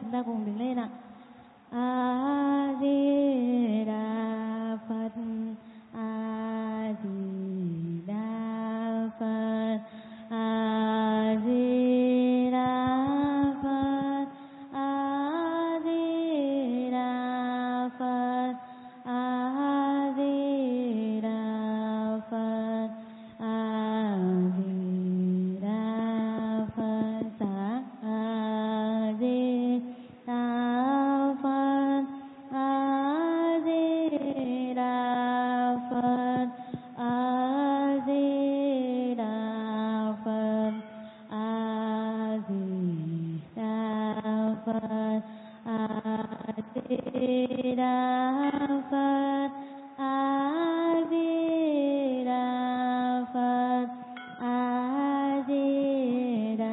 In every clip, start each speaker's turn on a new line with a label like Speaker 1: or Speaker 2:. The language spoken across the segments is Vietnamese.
Speaker 1: chúng ta cùng đứng lên ạ. A Di Đà Phật, A Di Đà Phật, A Di Đà Phật, A Di Đà Phật, A Di Đà Phật, A Di Đà Phật. Sáng A Di Đà Phật, A Di Đà Phật, A Di Đà Phật, A Di Đà Phật, A Di Đà Phật, A Di Đà Phật, A Di Đà,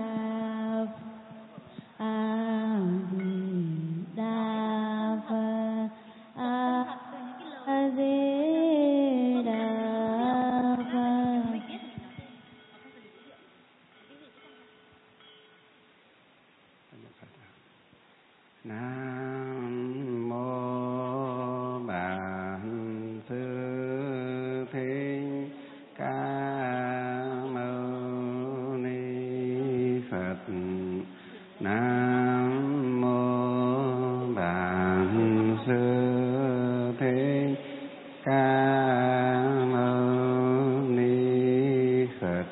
Speaker 1: A Di Đà Phật, A Di Đà Phật.
Speaker 2: Nam mô Bản Sư Thích Ca Mâu Ni Phật. Nam mô Bản Sư Thích Ca Mâu Ni Phật.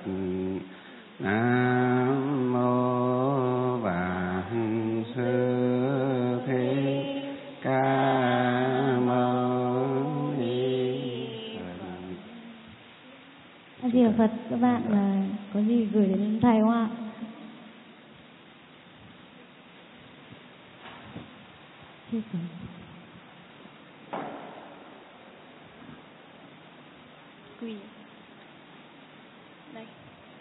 Speaker 2: Nam mô Bản Sư Thích Ca Mâu Ni Phật.
Speaker 1: A Di Đà Phật. Các bạn là có gì gửi đến thầy không ạ?
Speaker 3: Quỳ. Đây.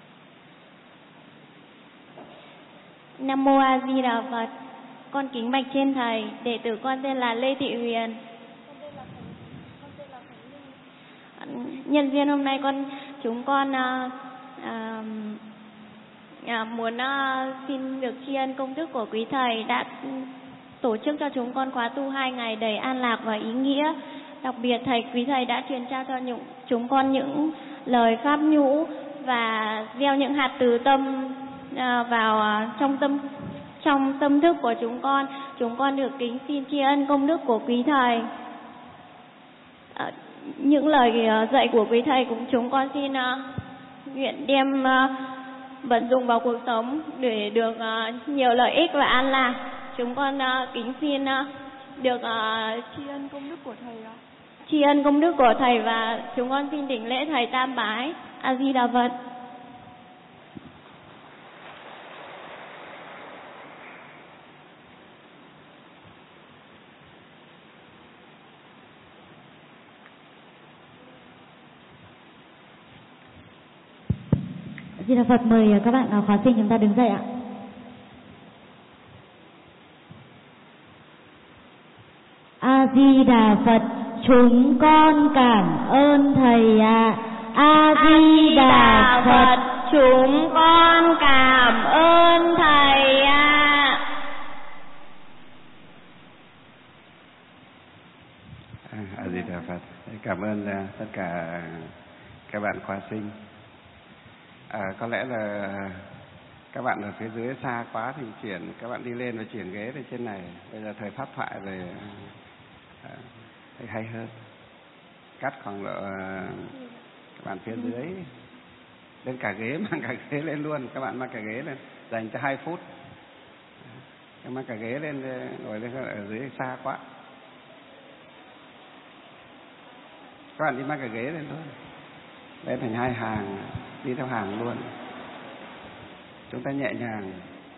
Speaker 3: Nam mô A Di Đà Phật. Con kính bạch trên thầy, đệ tử con tên là Lê Thị Huyền. Nhân duyên hôm nay chúng con muốn xin được tri ân công đức của quý thầy đã tổ chức cho chúng con khóa tu 2 ngày đầy an lạc và ý nghĩa. Đặc biệt quý thầy đã truyền trao cho chúng con những lời pháp nhũ và gieo những hạt từ tâm vào trong tâm thức của chúng con. Chúng con được kính xin tri ân công đức của quý thầy. Những lời dạy của quý thầy cũng chúng con xin nguyện đem vận dụng vào cuộc sống để được nhiều lợi ích và an lạc. Chúng con kính xin được tri ân công đức của thầy. Tri ân công đức của thầy và chúng con xin đảnh lễ thầy tam bái. A Di Đà Phật.
Speaker 1: A Di Đà Phật. Mời các bạn khóa sinh chúng ta đứng dậy ạ. A Di Đà Phật. Chúng con cảm ơn thầy ạ. A Di Đà Phật.
Speaker 3: Chúng con cảm ơn thầy ạ.
Speaker 2: A Di Đà Phật. Cảm ơn tất cả các bạn khóa sinh. Có lẽ là các bạn ở phía dưới xa quá thì các bạn đi lên và chuyển ghế lên trên này. Bây giờ thời pháp thoại rồi hay hơn. Cắt khoảng độ các bạn phía dưới lên cả ghế, mang cả ghế lên luôn. Các bạn mang cả ghế lên, dành cho 2 phút. Mang cả ghế lên, ngồi lên ở dưới xa quá. Các bạn đi mang cả ghế lên thôi. Lên thành 2 hàng, đi theo hàng luôn. Chúng ta nhẹ nhàng.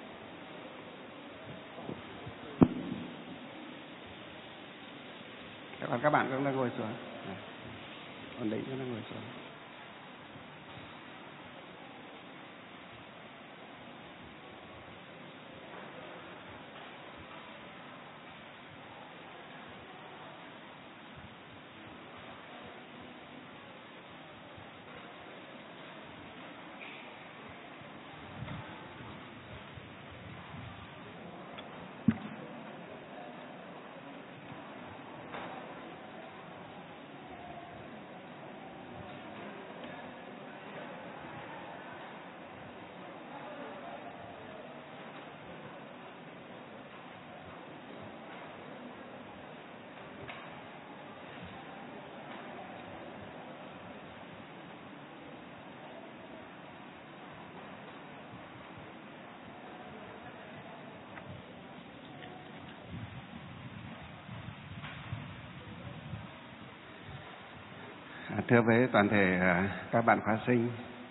Speaker 2: Còn các bạn cũng đang ngồi xuống. Ổn định cho nó ngồi xuống. Thưa với toàn thể các bạn khóa sinh,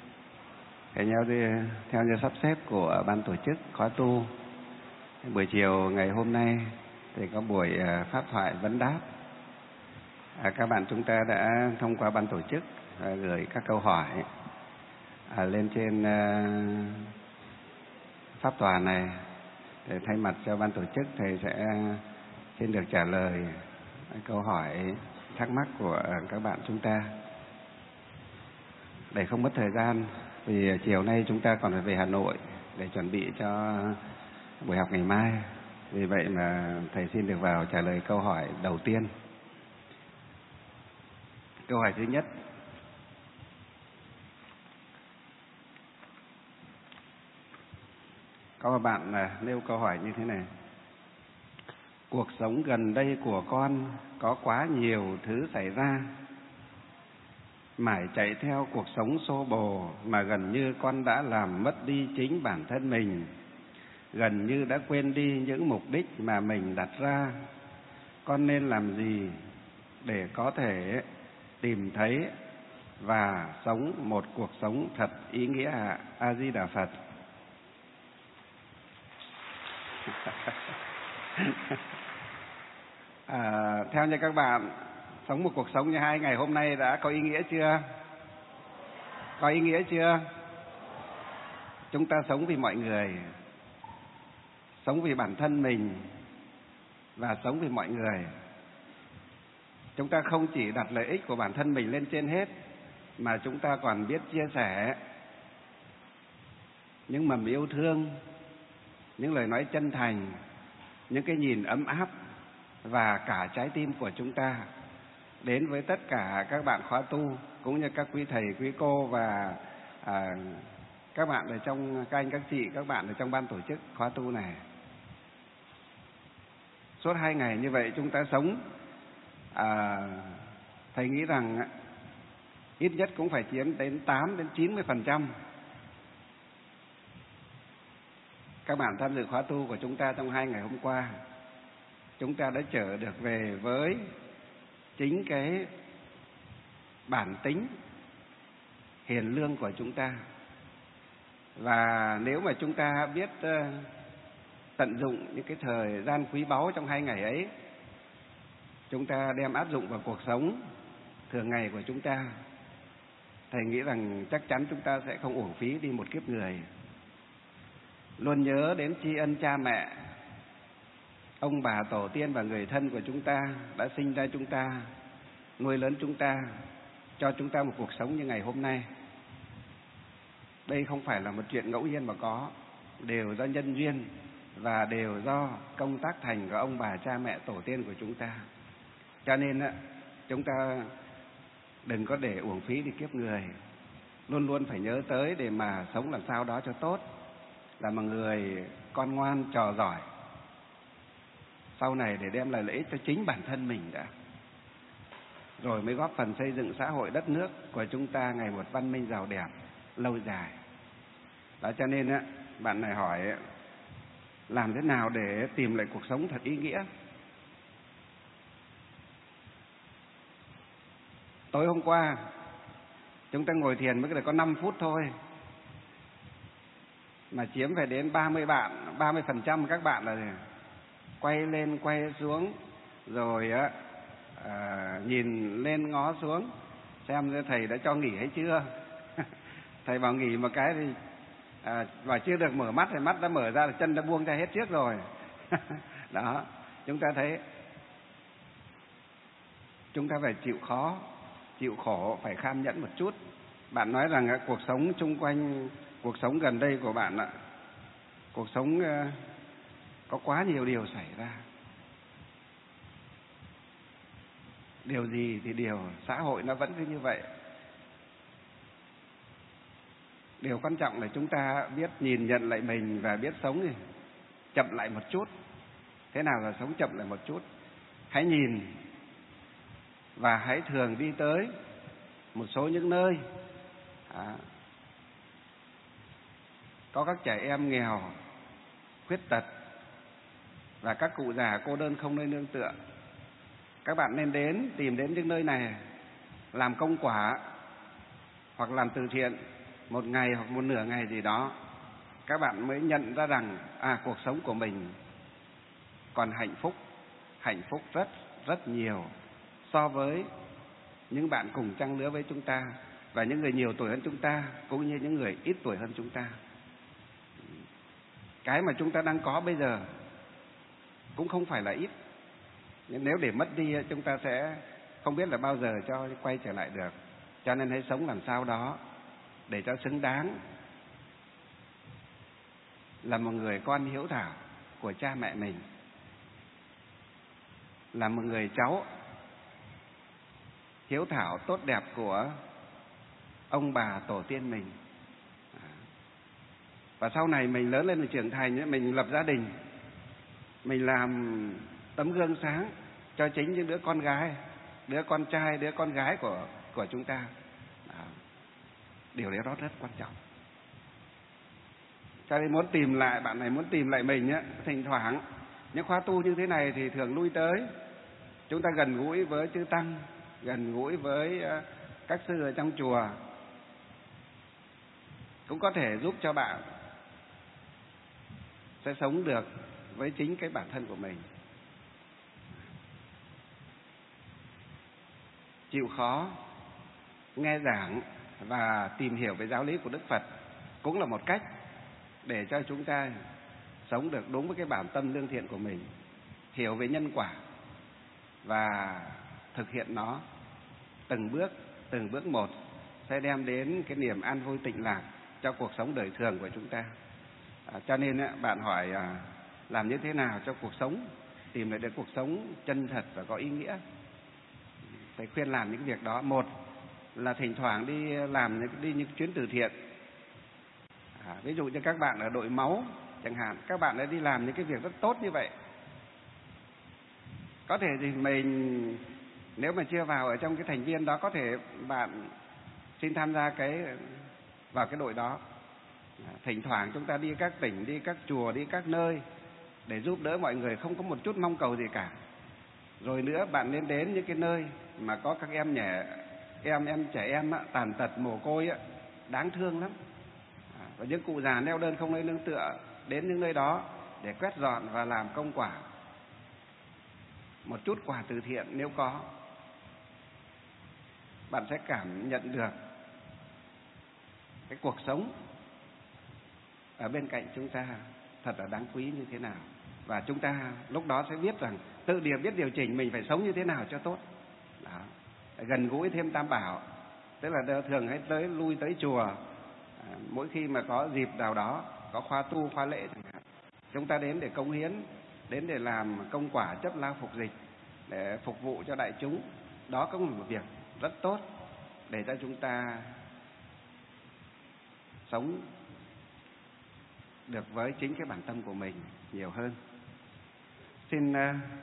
Speaker 2: theo như sắp xếp của ban tổ chức khóa tu, buổi chiều ngày hôm nay thì có buổi pháp thoại vấn đáp. Các bạn chúng ta đã thông qua ban tổ chức gửi các câu hỏi lên trên pháp tòa này. Để thay mặt cho ban tổ chức, thầy sẽ xin được trả lời câu hỏi thắc mắc của các bạn chúng ta. Để không mất thời gian, vì chiều nay chúng ta còn phải về Hà Nội để chuẩn bị cho buổi học ngày mai. Vì vậy mà thầy xin được vào trả lời câu hỏi đầu tiên. Câu hỏi thứ nhất: có một bạn nêu câu hỏi như thế này: cuộc sống gần đây của con có quá nhiều thứ xảy ra, mãi chạy theo cuộc sống xô bồ mà gần như con đã làm mất đi chính bản thân mình, gần như đã quên đi những mục đích mà mình đặt ra. Con nên làm gì để có thể tìm thấy và sống một cuộc sống thật ý nghĩa ạ? A Di Đà Phật. Theo như các bạn, sống một cuộc sống như 2 ngày hôm nay đã có ý nghĩa chưa? Có ý nghĩa chưa? Chúng ta sống vì mọi người, sống vì bản thân mình và sống vì mọi người. Chúng ta không chỉ đặt lợi ích của bản thân mình lên trên hết, mà chúng ta còn biết chia sẻ những mầm yêu thương, những lời nói chân thành, những cái nhìn ấm áp và cả trái tim của chúng ta đến với tất cả các bạn khóa tu, cũng như các quý thầy, quý cô và các bạn ở trong, các anh, các chị, các bạn ở trong ban tổ chức khóa tu này. Suốt 2 ngày như vậy chúng ta sống, thầy nghĩ rằng ít nhất cũng phải chiếm đến 8 đến 90% các bạn tham dự khóa tu của chúng ta trong 2 ngày hôm qua. Chúng ta đã trở được về với chính cái bản tính hiền lương của chúng ta. Và nếu mà chúng ta biết tận dụng những cái thời gian quý báu trong 2 ngày ấy, chúng ta đem áp dụng vào cuộc sống thường ngày của chúng ta, thầy nghĩ rằng chắc chắn chúng ta sẽ không uổng phí đi một kiếp người. Luôn nhớ đến tri ân cha mẹ, ông bà tổ tiên và người thân của chúng ta đã sinh ra chúng ta, nuôi lớn chúng ta, cho chúng ta một cuộc sống như ngày hôm nay. Đây không phải là một chuyện ngẫu nhiên mà có, đều do nhân duyên và đều do công tác thành của ông bà cha mẹ tổ tiên của chúng ta. Cho nên chúng ta đừng có để uổng phí đi kiếp người, luôn luôn phải nhớ tới để mà sống làm sao đó cho tốt, là một người con ngoan trò giỏi sau này để đem lại lợi ích cho chính bản thân mình đã, rồi mới góp phần xây dựng xã hội đất nước của chúng ta ngày một văn minh giàu đẹp lâu dài. Đó, cho nên bạn này hỏi làm thế nào để tìm lại cuộc sống thật ý nghĩa. Tối hôm qua chúng ta ngồi thiền mới được có 5 phút thôi, mà chiếm phải đến 30% các bạn là quay lên quay xuống, rồi nhìn lên ngó xuống xem thầy đã cho nghỉ hay chưa. Thầy bảo nghỉ một cái thì và chưa được mở mắt thì mắt đã mở ra, là chân đã buông ra hết trước rồi. Đó, chúng ta thấy chúng ta phải chịu khó, chịu khổ, phải kham nhẫn một chút. Bạn nói rằng cuộc sống chung quanh, cuộc sống gần đây của bạn cuộc sống có quá nhiều điều xảy ra. Điều gì thì điều, xã hội nó vẫn cứ như vậy. Điều quan trọng là chúng ta biết nhìn nhận lại mình và biết sống thì chậm lại một chút. Thế nào là sống chậm lại một chút? Hãy nhìn và hãy thường đi tới một số những nơi có các trẻ em nghèo, khuyết tật và các cụ già cô đơn không nơi nương tựa. Các bạn nên tìm đến những nơi này làm công quả hoặc làm từ thiện một ngày hoặc một nửa ngày gì đó, các bạn mới nhận ra rằng cuộc sống của mình còn hạnh phúc rất rất nhiều so với những bạn cùng trang lứa với chúng ta và những người nhiều tuổi hơn chúng ta cũng như những người ít tuổi hơn chúng ta. Cái mà chúng ta đang có bây giờ cũng không phải là ít, nhưng nếu để mất đi chúng ta sẽ không biết là bao giờ cho quay trở lại được. Cho nên hãy sống làm sao đó để cho xứng đáng là một người con hiếu thảo của cha mẹ mình, là một người cháu hiếu thảo tốt đẹp của ông bà tổ tiên mình. Và sau này mình lớn lên, mình trưởng thành, mình lập gia đình, mình làm tấm gương sáng cho chính những đứa con gái, đứa con trai, đứa con gái của chúng ta. Điều đấy rất quan trọng. Cho nên muốn tìm lại, bạn này muốn tìm lại mình thỉnh thoảng những khóa tu như thế này thì thường lui tới, chúng ta gần gũi với chư tăng, gần gũi với các sư ở trong chùa, cũng có thể giúp cho bạn sẽ sống được với chính cái bản thân của mình. Chịu khó nghe giảng và tìm hiểu về giáo lý của Đức Phật cũng là một cách để cho chúng ta sống được đúng với cái bản tâm lương thiện của mình, hiểu về nhân quả và thực hiện nó từng bước một sẽ đem đến cái niềm an vui tịnh lạc cho cuộc sống đời thường của chúng ta. Cho nên bạn hỏi làm như thế nào cho cuộc sống tìm lại được cuộc sống chân thật và có ý nghĩa. Phải khuyên làm những việc đó. Một là thỉnh thoảng đi làm những chuyến từ thiện. Ví dụ như các bạn ở đội máu chẳng hạn, các bạn đã đi làm những cái việc rất tốt như vậy. Có thể thì mình nếu mà chưa vào ở trong cái thành viên đó, có thể bạn xin tham gia vào cái đội đó. Thỉnh thoảng chúng ta đi các tỉnh, đi các chùa, đi các nơi để giúp đỡ mọi người, không có một chút mong cầu gì cả. Rồi nữa, bạn nên đến những cái nơi mà có các em trẻ em tàn tật, mồ côi đáng thương lắm. Và những cụ già neo đơn không nơi nương tựa, đến những nơi đó để quét dọn và làm công quả, một chút quà từ thiện nếu có, bạn sẽ cảm nhận được cái cuộc sống ở bên cạnh chúng ta thật là đáng quý như thế nào. Và chúng ta lúc đó sẽ biết rằng biết điều chỉnh mình phải sống như thế nào cho tốt. Đó. Gần gũi thêm Tam Bảo, tức là thường hãy lui tới chùa mỗi khi mà có dịp nào đó, có khóa tu, khóa lễ chẳng hạn. Chúng ta đến để cống hiến, đến để làm công quả chấp lao phục dịch, để phục vụ cho đại chúng. Đó cũng là một việc rất tốt để cho chúng ta sống được với chính cái bản tâm của mình nhiều hơn. Xin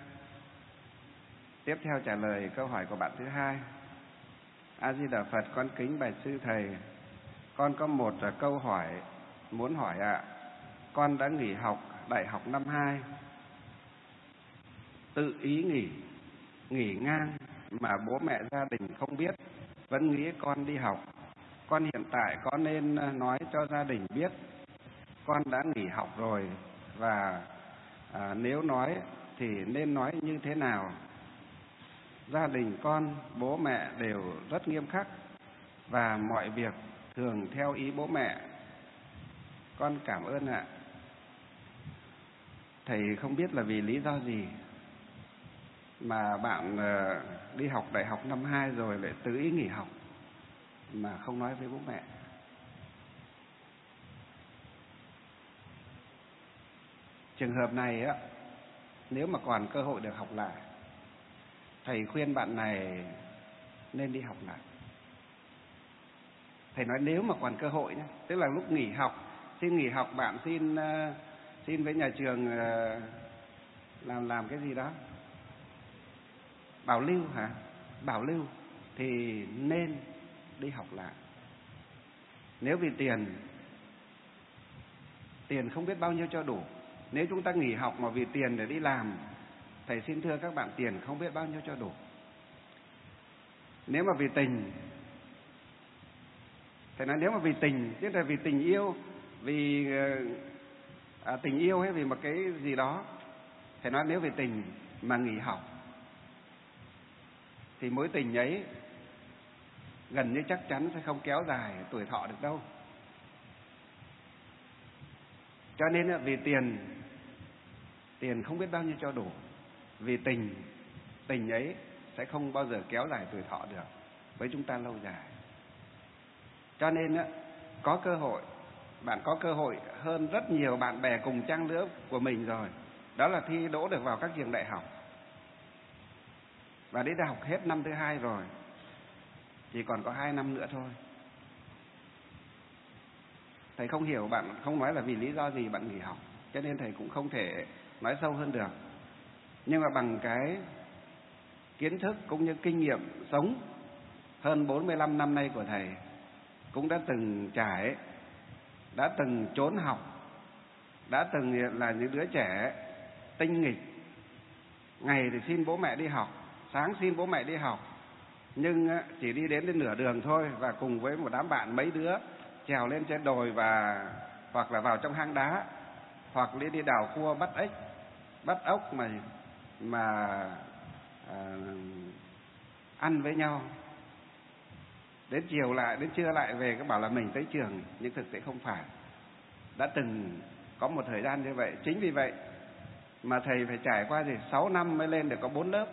Speaker 2: tiếp theo trả lời câu hỏi của bạn thứ hai. A Di Đà Phật, con kính bạch sư thầy, con có một câu hỏi muốn hỏi ạ. Con đã nghỉ học đại học năm 2, tự ý nghỉ ngang mà bố mẹ gia đình không biết, vẫn nghĩ con đi học. Con hiện tại có nên nói cho gia đình biết con đã nghỉ học rồi, và nếu nói thì nên nói như thế nào? Gia đình con, bố mẹ đều rất nghiêm khắc và mọi việc thường theo ý bố mẹ. Con cảm ơn ạ. Thầy không biết là vì lý do gì mà bạn đi học đại học năm 2 rồi lại tự ý nghỉ học mà không nói với bố mẹ. Trường hợp này nếu mà còn cơ hội được học lại, thầy khuyên bạn này nên đi học lại. Thầy nói nếu mà còn cơ hội nhé, tức là lúc nghỉ học, xin nghỉ học, bạn xin với nhà trường làm cái gì đó, bảo lưu bảo lưu thì nên đi học lại. Nếu vì tiền không biết bao nhiêu cho đủ. Nếu chúng ta nghỉ học mà vì tiền để đi làm, thầy xin thưa các bạn, tiền không biết bao nhiêu cho đủ. Nếu mà vì tình, thầy nói nếu mà vì tình, tức là vì tình yêu, vì tình yêu hay vì một cái gì đó, thầy nói nếu vì tình mà nghỉ học thì mối tình ấy gần như chắc chắn sẽ không kéo dài tuổi thọ được đâu. Cho nên vì tiền không biết bao nhiêu cho đủ, vì tình ấy sẽ không bao giờ kéo dài tuổi thọ được với chúng ta lâu dài. Cho nên có cơ hội, bạn có cơ hội hơn rất nhiều bạn bè cùng trang lứa của mình rồi, đó là thi đỗ được vào các trường đại học. Và đến đại học hết năm thứ 2 rồi, chỉ còn có 2 năm nữa thôi. Thầy không hiểu bạn không nói là vì lý do gì bạn nghỉ học, cho nên thầy cũng không thể nói sâu hơn được. Nhưng mà bằng cái kiến thức cũng như kinh nghiệm sống hơn 45 năm nay của thầy, cũng đã từng trải, đã từng trốn học, đã từng là những đứa trẻ tinh nghịch, ngày thì xin bố mẹ đi học, sáng xin bố mẹ đi học, nhưng chỉ đi đến nửa đường thôi, và cùng với một đám bạn mấy đứa trèo lên trên đồi và hoặc là vào trong hang đá, hoặc đi đào cua bắt ếch, bắt ốc mà ăn với nhau. Đến chiều lại, đến trưa lại về cứ bảo là mình tới trường, nhưng thực tế không phải. Đã từng có một thời gian như vậy. Chính vì vậy mà thầy phải trải qua 6 năm mới lên được có 4 lớp.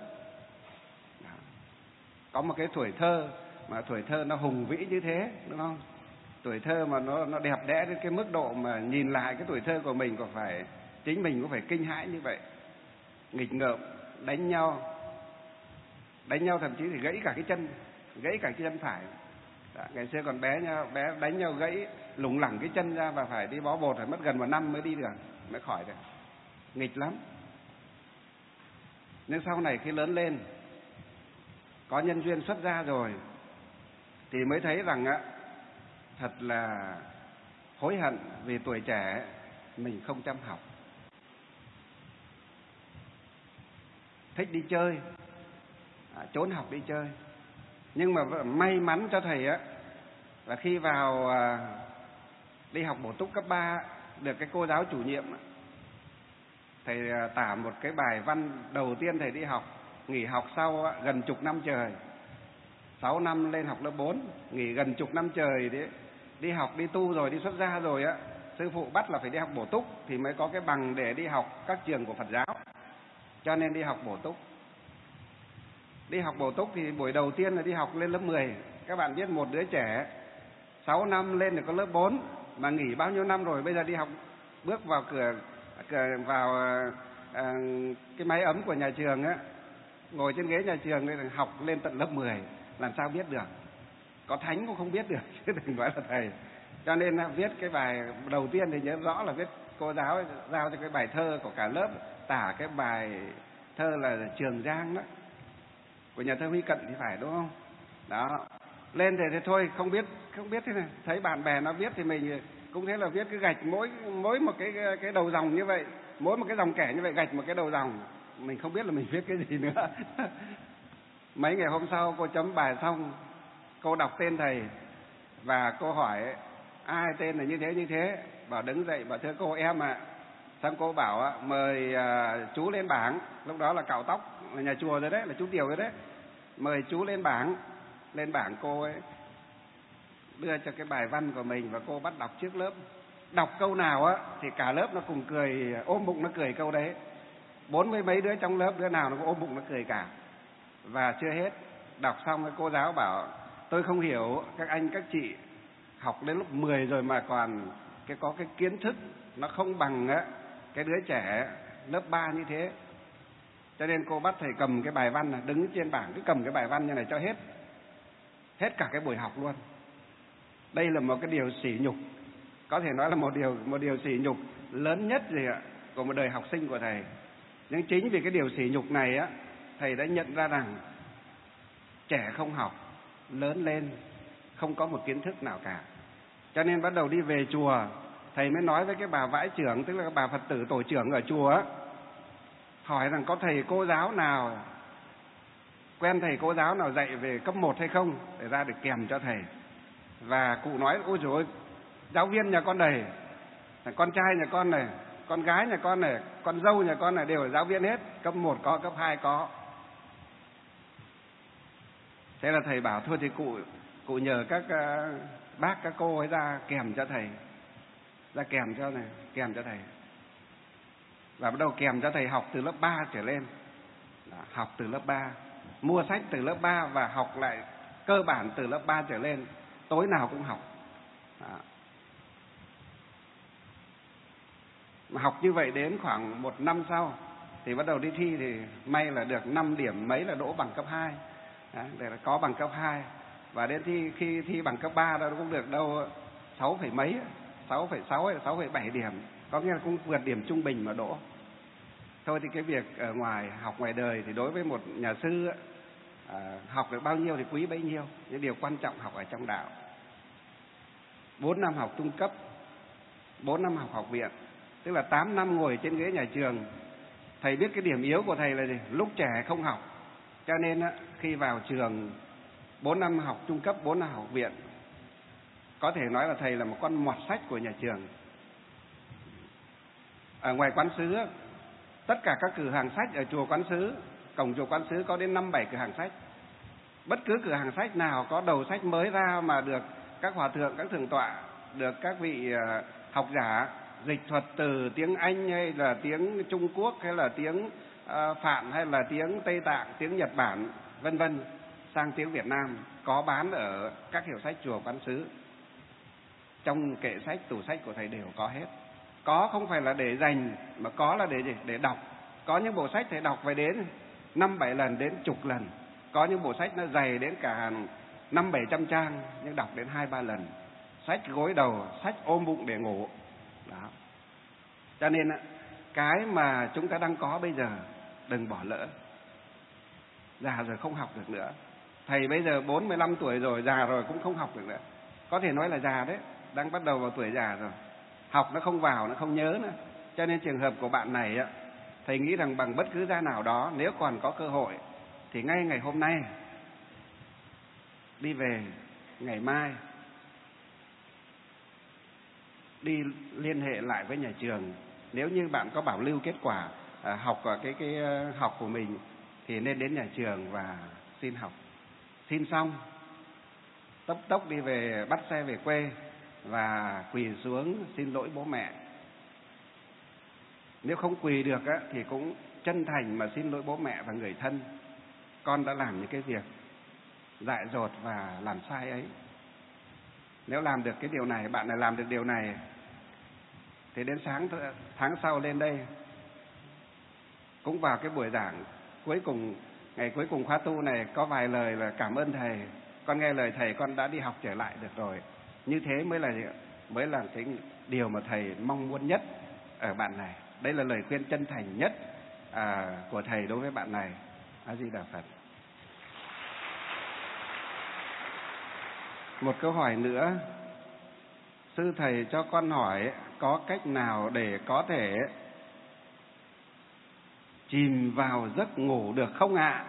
Speaker 2: Có một cái tuổi thơ mà tuổi thơ nó hùng vĩ như thế, đúng không? Tuổi thơ mà nó đẹp đẽ đến cái mức độ mà nhìn lại cái tuổi thơ của mình có phải chính mình cũng phải kinh hãi như vậy. Nghịch ngợm, đánh nhau thậm chí thì gãy cả cái chân phải. Đó, ngày xưa còn bé đánh nhau gãy lủng lẳng cái chân ra và phải đi bó bột, phải mất gần 1 năm mới đi được, mới khỏi được. Nghịch lắm. Nhưng sau này khi lớn lên, có nhân duyên xuất gia rồi, thì mới thấy rằng thật là hối hận vì tuổi trẻ mình không chăm học, thích đi chơi, trốn học đi chơi. Nhưng mà may mắn cho thầy là khi vào đi học bổ túc cấp 3, được cái cô giáo chủ nhiệm thầy tả một cái bài văn đầu tiên thầy đi học, nghỉ học sau gần chục năm trời, 6 năm lên học lớp 4, nghỉ gần chục năm trời đấy, đi học đi tu rồi, đi xuất gia rồi sư phụ bắt là phải đi học bổ túc thì mới có cái bằng để đi học các trường của Phật giáo, cho nên đi học bổ túc. Đi học bổ túc thì buổi đầu tiên là đi học lên lớp 10. Các bạn biết một đứa trẻ 6 năm lên được có lớp 4 mà nghỉ bao nhiêu năm rồi, bây giờ đi học, bước vào cửa vào cái mái ấm của nhà trường ngồi trên ghế nhà trường nên học lên tận lớp 10, làm sao biết được? Có thánh cũng không biết được chứ đừng nói là thầy. Cho nên viết cái bài đầu tiên thì nhớ rõ là viết, cô giáo giao cho cái bài thơ của cả lớp, tả cái bài thơ là Trường Giang đó, của nhà thơ Huy Cận thì phải, đúng không? Đó, lên thì thôi không biết thế này, thấy bạn bè nó viết thì mình cũng thế là viết, cứ gạch mỗi một cái đầu dòng như vậy, mỗi một cái dòng kẻ như vậy gạch một cái đầu dòng, mình không biết là mình viết cái gì nữa. Mấy ngày hôm sau cô chấm bài xong, cô đọc tên thầy và cô hỏi ai tên là như thế, bảo đứng dậy, bảo thưa cô em ạ. Xong cô bảo mời chú lên bảng, lúc đó là cạo tóc ở nhà chùa rồi đấy, là chú Tiều rồi đấy, mời chú lên bảng. Lên bảng cô ấy đưa cho cái bài văn của mình và cô bắt đọc trước lớp. Đọc câu nào thì cả lớp nó cùng cười, ôm bụng nó cười câu đấy. 40 mấy đứa trong lớp, đứa nào nó cũng ôm bụng nó cười cả. Và chưa hết, đọc xong cái cô giáo bảo tôi không hiểu các anh các chị học đến lớp 10 rồi mà còn có cái kiến thức nó không bằng cái đứa trẻ lớp 3 như thế. Cho nên cô bắt thầy cầm cái bài văn này, đứng trên bảng cứ cầm cái bài văn như này cho hết cả cái buổi học luôn. Đây là một cái điều sỉ nhục, có thể nói là một điều sỉ nhục lớn nhất của một đời học sinh của thầy. Nhưng chính vì cái điều sỉ nhục này thầy đã nhận ra rằng trẻ không học, lớn lên không có một kiến thức nào cả. Cho nên bắt đầu đi về chùa, thầy mới nói với cái bà vãi trưởng, tức là cái bà Phật tử tổ trưởng ở chùa, hỏi rằng có thầy cô giáo nào quen thầy cô giáo nào dạy về cấp 1 hay không để ra được kèm cho thầy. Và cụ nói ôi dồi ôi, giáo viên nhà con đầy, con trai nhà con này, con gái nhà con này, con dâu nhà con này đều là giáo viên hết, cấp 1 có, cấp 2 có. Thế là thầy bảo thôi thì cụ nhờ các bác các cô ấy ra kèm cho thầy, ra kèm cho này, kèm cho thầy. Và bắt đầu kèm cho thầy học từ lớp 3 trở lên. Đó, học từ lớp 3, mua sách từ lớp 3 và học lại cơ bản từ lớp 3 trở lên, tối nào cũng học. Đó. Mà học như vậy đến khoảng 1 năm sau thì bắt đầu đi thi, thì may là được 5 điểm mấy là đỗ bằng cấp 2. Đó, để là có bằng cấp 2. Và đến khi thi bằng cấp 3 đó cũng được đâu 6 phẩy mấy, 6,6 hay 6,7 điểm, có nghĩa là cũng vượt điểm trung bình mà đỗ. Thôi thì cái việc ở ngoài học ngoài đời thì đối với một nhà sư học được bao nhiêu thì quý bấy nhiêu, những điều quan trọng học ở trong đạo. 4 năm học trung cấp, 4 năm học học viện, tức là 8 năm ngồi trên ghế nhà trường. Thầy biết cái điểm yếu của thầy là gì? Lúc trẻ không học, cho nên khi vào trường 4 năm học trung cấp, 4 năm học viện, có thể nói là thầy là một con mọt sách của nhà trường. Ở ngoài Quán Sứ, tất cả các cửa hàng sách ở chùa Quán Sứ, cổng chùa Quán Sứ có đến 5-7 cửa hàng sách. Bất cứ cửa hàng sách nào có đầu sách mới ra mà được các hòa thượng, các thượng tọa, được các vị học giả dịch thuật từ tiếng Anh hay là tiếng Trung Quốc hay là tiếng Phạn hay là tiếng Tây Tạng, tiếng Nhật Bản, vân vân, sang tiếng Việt Nam, có bán ở các hiệu sách chùa Quán Sứ. Trong kệ sách, tủ sách của thầy đều có hết. Có không phải là để dành, mà có là để gì? Để đọc. Có những bộ sách thầy đọc phải đến 5-7 lần, đến chục lần. Có những bộ sách nó dày đến cả 500-700 trang, nhưng đọc đến 2-3 lần. Sách gối đầu, sách ôm bụng để ngủ. Đó. Cho nên cái mà chúng ta đang có bây giờ đừng bỏ lỡ. Già rồi không học được nữa. Thầy bây giờ 45 tuổi rồi, già rồi cũng không học được nữa. Có thể nói là già đấy, đang bắt đầu vào tuổi già rồi. Học nó không vào, nó không nhớ nữa. Cho nên trường hợp của bạn này thầy nghĩ rằng bằng bất cứ giá nào đó, nếu còn có cơ hội thì ngay ngày hôm nay đi về, ngày mai đi liên hệ lại với nhà trường. Nếu như bạn có bảo lưu kết quả học cái học của mình thì nên đến nhà trường và xin học. Xin xong tốc đi về, bắt xe về quê và quỳ xuống xin lỗi bố mẹ. Nếu không quỳ được thì cũng chân thành mà xin lỗi bố mẹ và người thân. Con đã làm những cái việc dại dột và làm sai ấy. Nếu làm được cái điều này, bạn này làm được điều này, thì đến tháng sau lên đây cũng vào cái buổi giảng cuối cùng, ngày cuối cùng khóa tu này, có vài lời là cảm ơn thầy, con nghe lời thầy, con đã đi học trở lại được rồi. Như thế mới là cái điều mà thầy mong muốn nhất ở bạn này. Đây là lời khuyên chân thành nhất của thầy đối với bạn này. A Di Đà Phật. Một câu hỏi nữa, sư thầy cho con hỏi có cách nào để có thể chìm vào giấc ngủ được không ạ?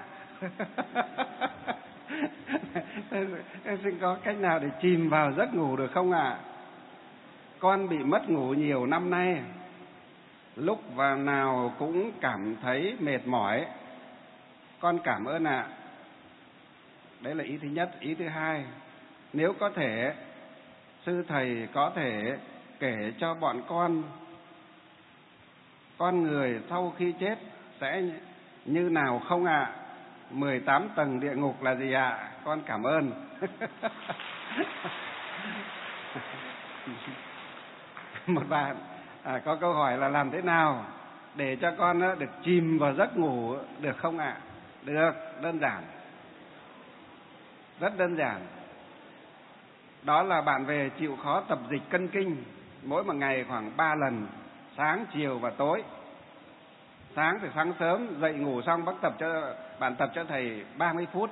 Speaker 2: Xin có cách nào để chìm vào giấc ngủ được không ạ? Con bị mất ngủ nhiều năm nay, lúc và nào cũng cảm thấy mệt mỏi. Con cảm ơn ạ. Đấy là ý thứ nhất. Ý thứ hai, nếu có thể, sư thầy có thể kể cho bọn con người sau khi chết sẽ như nào không ạ? 18 tầng địa ngục là gì ạ? Con cảm ơn. Một bạn có câu hỏi là làm thế nào để cho con được chìm vào giấc ngủ được không ạ? Được, đơn giản. Rất đơn giản. Đó là bạn về chịu khó tập dịch cân kinh, mỗi một ngày khoảng 3 lần, sáng, chiều và tối. Sáng thì sáng sớm dậy ngủ xong bạn tập cho thầy 30 phút.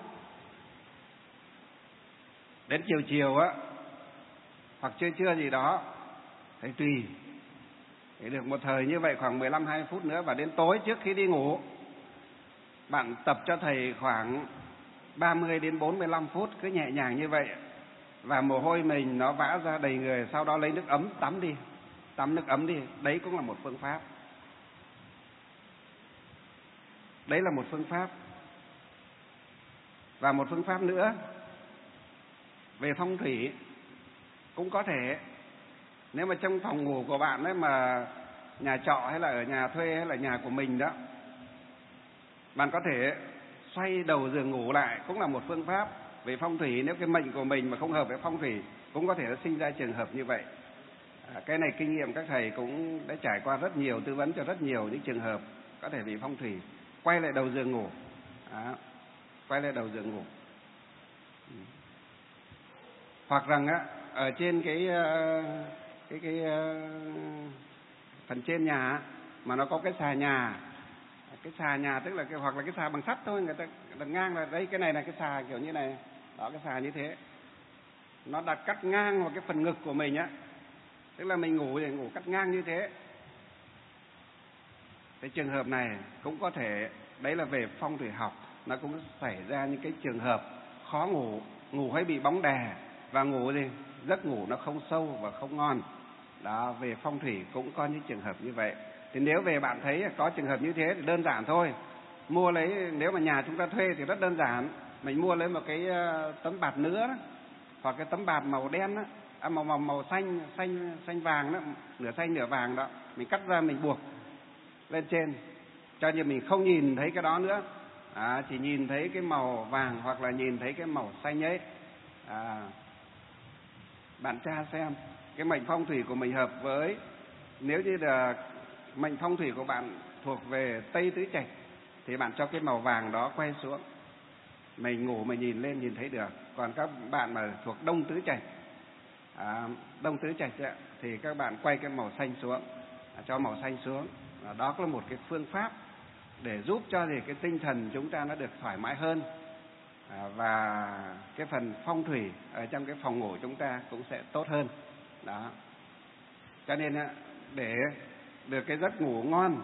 Speaker 2: Đến chiều hoặc trưa gì đó, thầy tùy. Để được một thời như vậy khoảng 15-20 phút nữa, và đến tối trước khi đi ngủ bạn tập cho thầy khoảng 30 đến 45 phút cứ nhẹ nhàng như vậy, và mồ hôi mình nó vã ra đầy người, sau đó lấy nước ấm tắm đi, tắm nước ấm đi, đấy cũng là một phương pháp. Đấy là một phương pháp. Và một phương pháp nữa về phong thủy cũng có thể, nếu mà trong phòng ngủ của bạn ấy mà nhà trọ hay là ở nhà thuê hay là nhà của mình đó, bạn có thể xoay đầu giường ngủ lại, cũng là một phương pháp về phong thủy. Nếu cái mệnh của mình mà không hợp với phong thủy cũng có thể nó sinh ra trường hợp như vậy. Cái này kinh nghiệm các thầy cũng đã trải qua rất nhiều, tư vấn cho rất nhiều những trường hợp có thể bị phong thủy. Quay lại đầu giường ngủ, quay lại đầu giường ngủ. Hoặc rằng á, ở trên cái phần trên nhà mà nó có cái xà nhà. Cái xà nhà tức là hoặc là cái xà bằng sắt thôi, người ta đặt ngang là đây, cái này là cái xà kiểu như này đó, cái xà như thế nó đặt cắt ngang vào cái phần ngực của mình á, tức là mình ngủ thì ngủ cắt ngang như thế. Cái trường hợp này cũng có thể, đấy là về phong thủy học, nó cũng xảy ra những cái trường hợp khó ngủ, ngủ hay bị bóng đè, và ngủ thì giấc ngủ nó không sâu và không ngon đó. Về phong thủy cũng có những trường hợp như vậy. Thì nếu về bạn thấy có trường hợp như thế thì đơn giản thôi, mua lấy, nếu mà nhà chúng ta thuê thì rất đơn giản, mình mua lấy một cái tấm bạt nứa đó, hoặc cái tấm bạt màu đen đó, màu xanh vàng đó, nửa xanh nửa vàng đó, mình cắt ra mình buộc lên trên, cho nên mình không nhìn thấy cái đó nữa, chỉ nhìn thấy cái màu vàng hoặc là nhìn thấy cái màu xanh ấy. Bạn tra xem cái mệnh phong thủy của mình hợp với, nếu như là mệnh phong thủy của bạn thuộc về Tây Tứ Trạch thì bạn cho cái màu vàng đó quay xuống, mình ngủ mình nhìn lên nhìn thấy được. Còn các bạn mà thuộc Đông Tứ Trạch, Đông Tứ Trạch thì các bạn quay cái màu xanh xuống, cho màu xanh xuống. Đó là một cái phương pháp để giúp cho cái tinh thần chúng ta nó được thoải mái hơn, và cái phần phong thủy ở trong cái phòng ngủ chúng ta cũng sẽ tốt hơn đó. Cho nên để được cái giấc ngủ ngon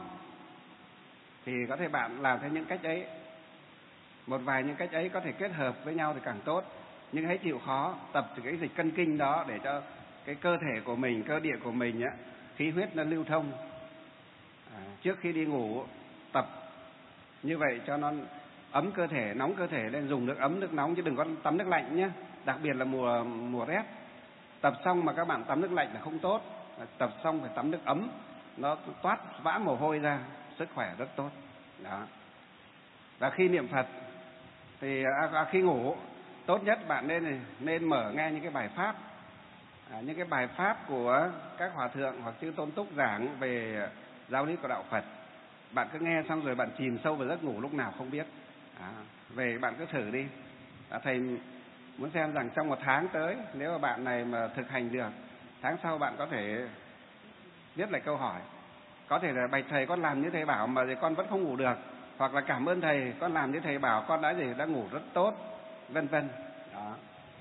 Speaker 2: thì có thể bạn làm theo những cách ấy, một vài những cách ấy có thể kết hợp với nhau thì càng tốt. Nhưng hãy chịu khó tập từ cái dịch cân kinh đó để cho cái cơ thể của mình, cơ địa của mình khí huyết nó lưu thông. Trước khi đi ngủ tập như vậy cho nó ấm cơ thể, nóng cơ thể lên, dùng nước ấm nước nóng chứ đừng có tắm nước lạnh nhé, đặc biệt là mùa rét. Tập xong mà các bạn tắm nước lạnh là không tốt, tập xong phải tắm nước ấm, nó toát vã mồ hôi ra, sức khỏe rất tốt đó. Và khi niệm Phật thì khi ngủ tốt nhất bạn nên mở nghe những cái bài pháp, những cái bài pháp của các hòa thượng hoặc chư tôn túc giảng về giáo lý của đạo Phật. Bạn cứ nghe xong rồi bạn chìm sâu vào giấc ngủ lúc nào không biết. Về bạn cứ thử đi. Thầy muốn xem rằng trong một tháng tới, nếu mà bạn này mà thực hành được, tháng sau bạn có thể viết lại câu hỏi. Có thể là bạch thầy, con làm như thầy bảo mà con vẫn không ngủ được, hoặc là cảm ơn thầy, con làm như thầy bảo, con đã ngủ rất tốt, vân vân. Đó.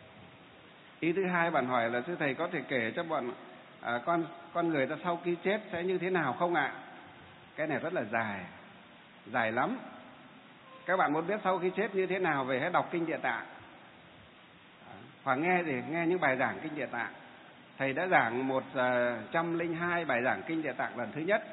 Speaker 2: Ý thứ hai bạn hỏi là sư thầy có thể kể cho bọn con người ta sau khi chết sẽ như thế nào không ạ? Cái này rất là dài lắm. Các bạn muốn biết sau khi chết như thế nào về hãy đọc Kinh Địa Tạng, hoặc nghe những bài giảng Kinh Địa Tạng. Thầy đã giảng 102 bài giảng Kinh Địa Tạng lần thứ nhất,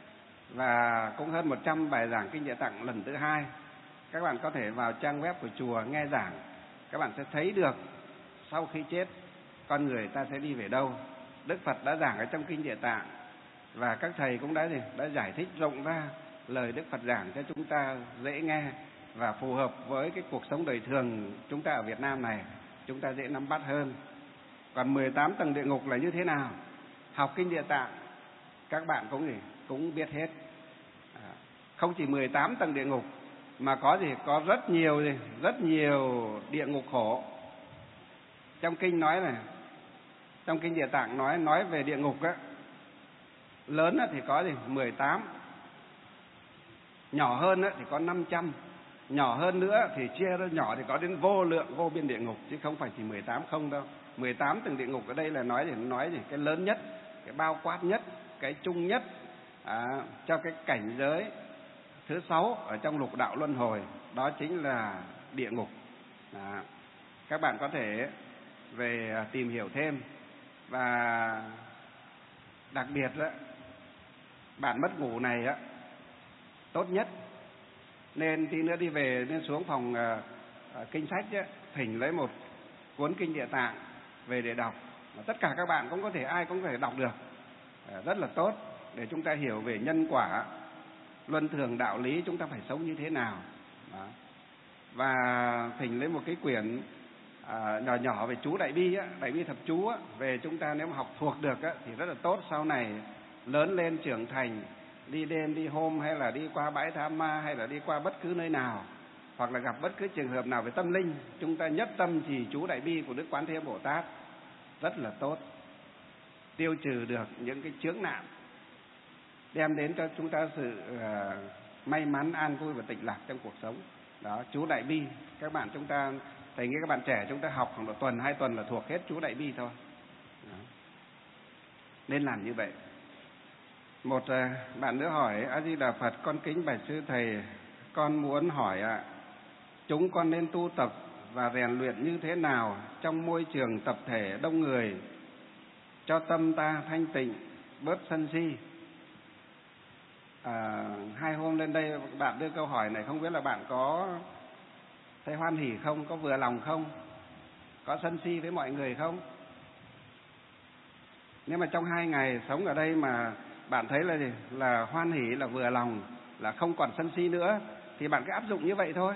Speaker 2: và cũng hơn 100 bài giảng Kinh Địa Tạng lần thứ hai. Các bạn có thể vào trang web của chùa nghe giảng, các bạn sẽ thấy được sau khi chết con người ta sẽ đi về đâu. Đức Phật đã giảng ở trong Kinh Địa Tạng, và các thầy cũng đã giải thích rộng ra lời Đức Phật giảng cho chúng ta dễ nghe và phù hợp với cái cuộc sống đời thường chúng ta ở Việt Nam này, chúng ta dễ nắm bắt hơn. Còn 18 tầng địa ngục là như thế nào? Học Kinh Địa Tạng các bạn cũng biết hết. Không chỉ 18 tầng địa ngục mà có rất nhiều địa ngục khổ. Trong kinh nói này, trong Kinh Địa Tạng nói về địa ngục á, lớn thì có 18, nhỏ hơn thì có 500, nhỏ hơn nữa thì chia ra nhỏ thì có đến vô lượng vô biên địa ngục, chứ không phải chỉ 18 không đâu. 18 tầng địa ngục ở đây là nói cái lớn nhất, cái bao quát nhất, cái chung nhất cho cái cảnh giới thứ 6 ở trong lục đạo luân hồi, đó chính là địa ngục. Đó. Các bạn có thể về tìm hiểu thêm, và đặc biệt đó, bạn mất ngủ này á, tốt nhất nên tí nữa đi về nên xuống phòng kinh sách á, thỉnh lấy một cuốn kinh Địa Tạng về để đọc. Tất cả các bạn cũng có thể, ai cũng có thể đọc được, rất là tốt để chúng ta hiểu về nhân quả, luân thường, đạo lý, chúng ta phải sống như thế nào. Đó. Và thỉnh lấy một cái quyển nhỏ nhỏ về chú Đại Bi á, Đại Bi Thập Chú á, về chúng ta nếu mà học thuộc được á, thì rất là tốt. Sau này lớn lên trưởng thành, đi đêm đi hôm, hay là đi qua bãi tha ma, hay là đi qua bất cứ nơi nào, hoặc là gặp bất cứ trường hợp nào về tâm linh, chúng ta nhất tâm trì chú Đại Bi của Đức Quán Thế Bồ Tát, rất là tốt, tiêu trừ được những cái chướng nạn, đem đến cho chúng ta sự may mắn, an vui và tịnh lạc trong cuộc sống. Đó, chú Đại Bi, các bạn chúng ta, thầy nghĩ các bạn trẻ chúng ta học khoảng độ tuần 2 tuần là thuộc hết chú Đại Bi thôi. Đó. Nên làm như vậy. Một bạn nữa hỏi: A Di Đà Phật, con kính bạch sư thầy, con muốn hỏi chúng con nên tu tập và rèn luyện như thế nào trong môi trường tập thể đông người cho tâm ta thanh tịnh, bớt sân si? 2 hôm lên đây bạn đưa câu hỏi này, không biết là bạn có thấy hoan hỉ không, có vừa lòng không, có sân si với mọi người không? Nếu mà trong 2 ngày sống ở đây mà bạn thấy là gì? Là hoan hỉ, là vừa lòng, là không còn sân si nữa, thì bạn cứ áp dụng như vậy thôi.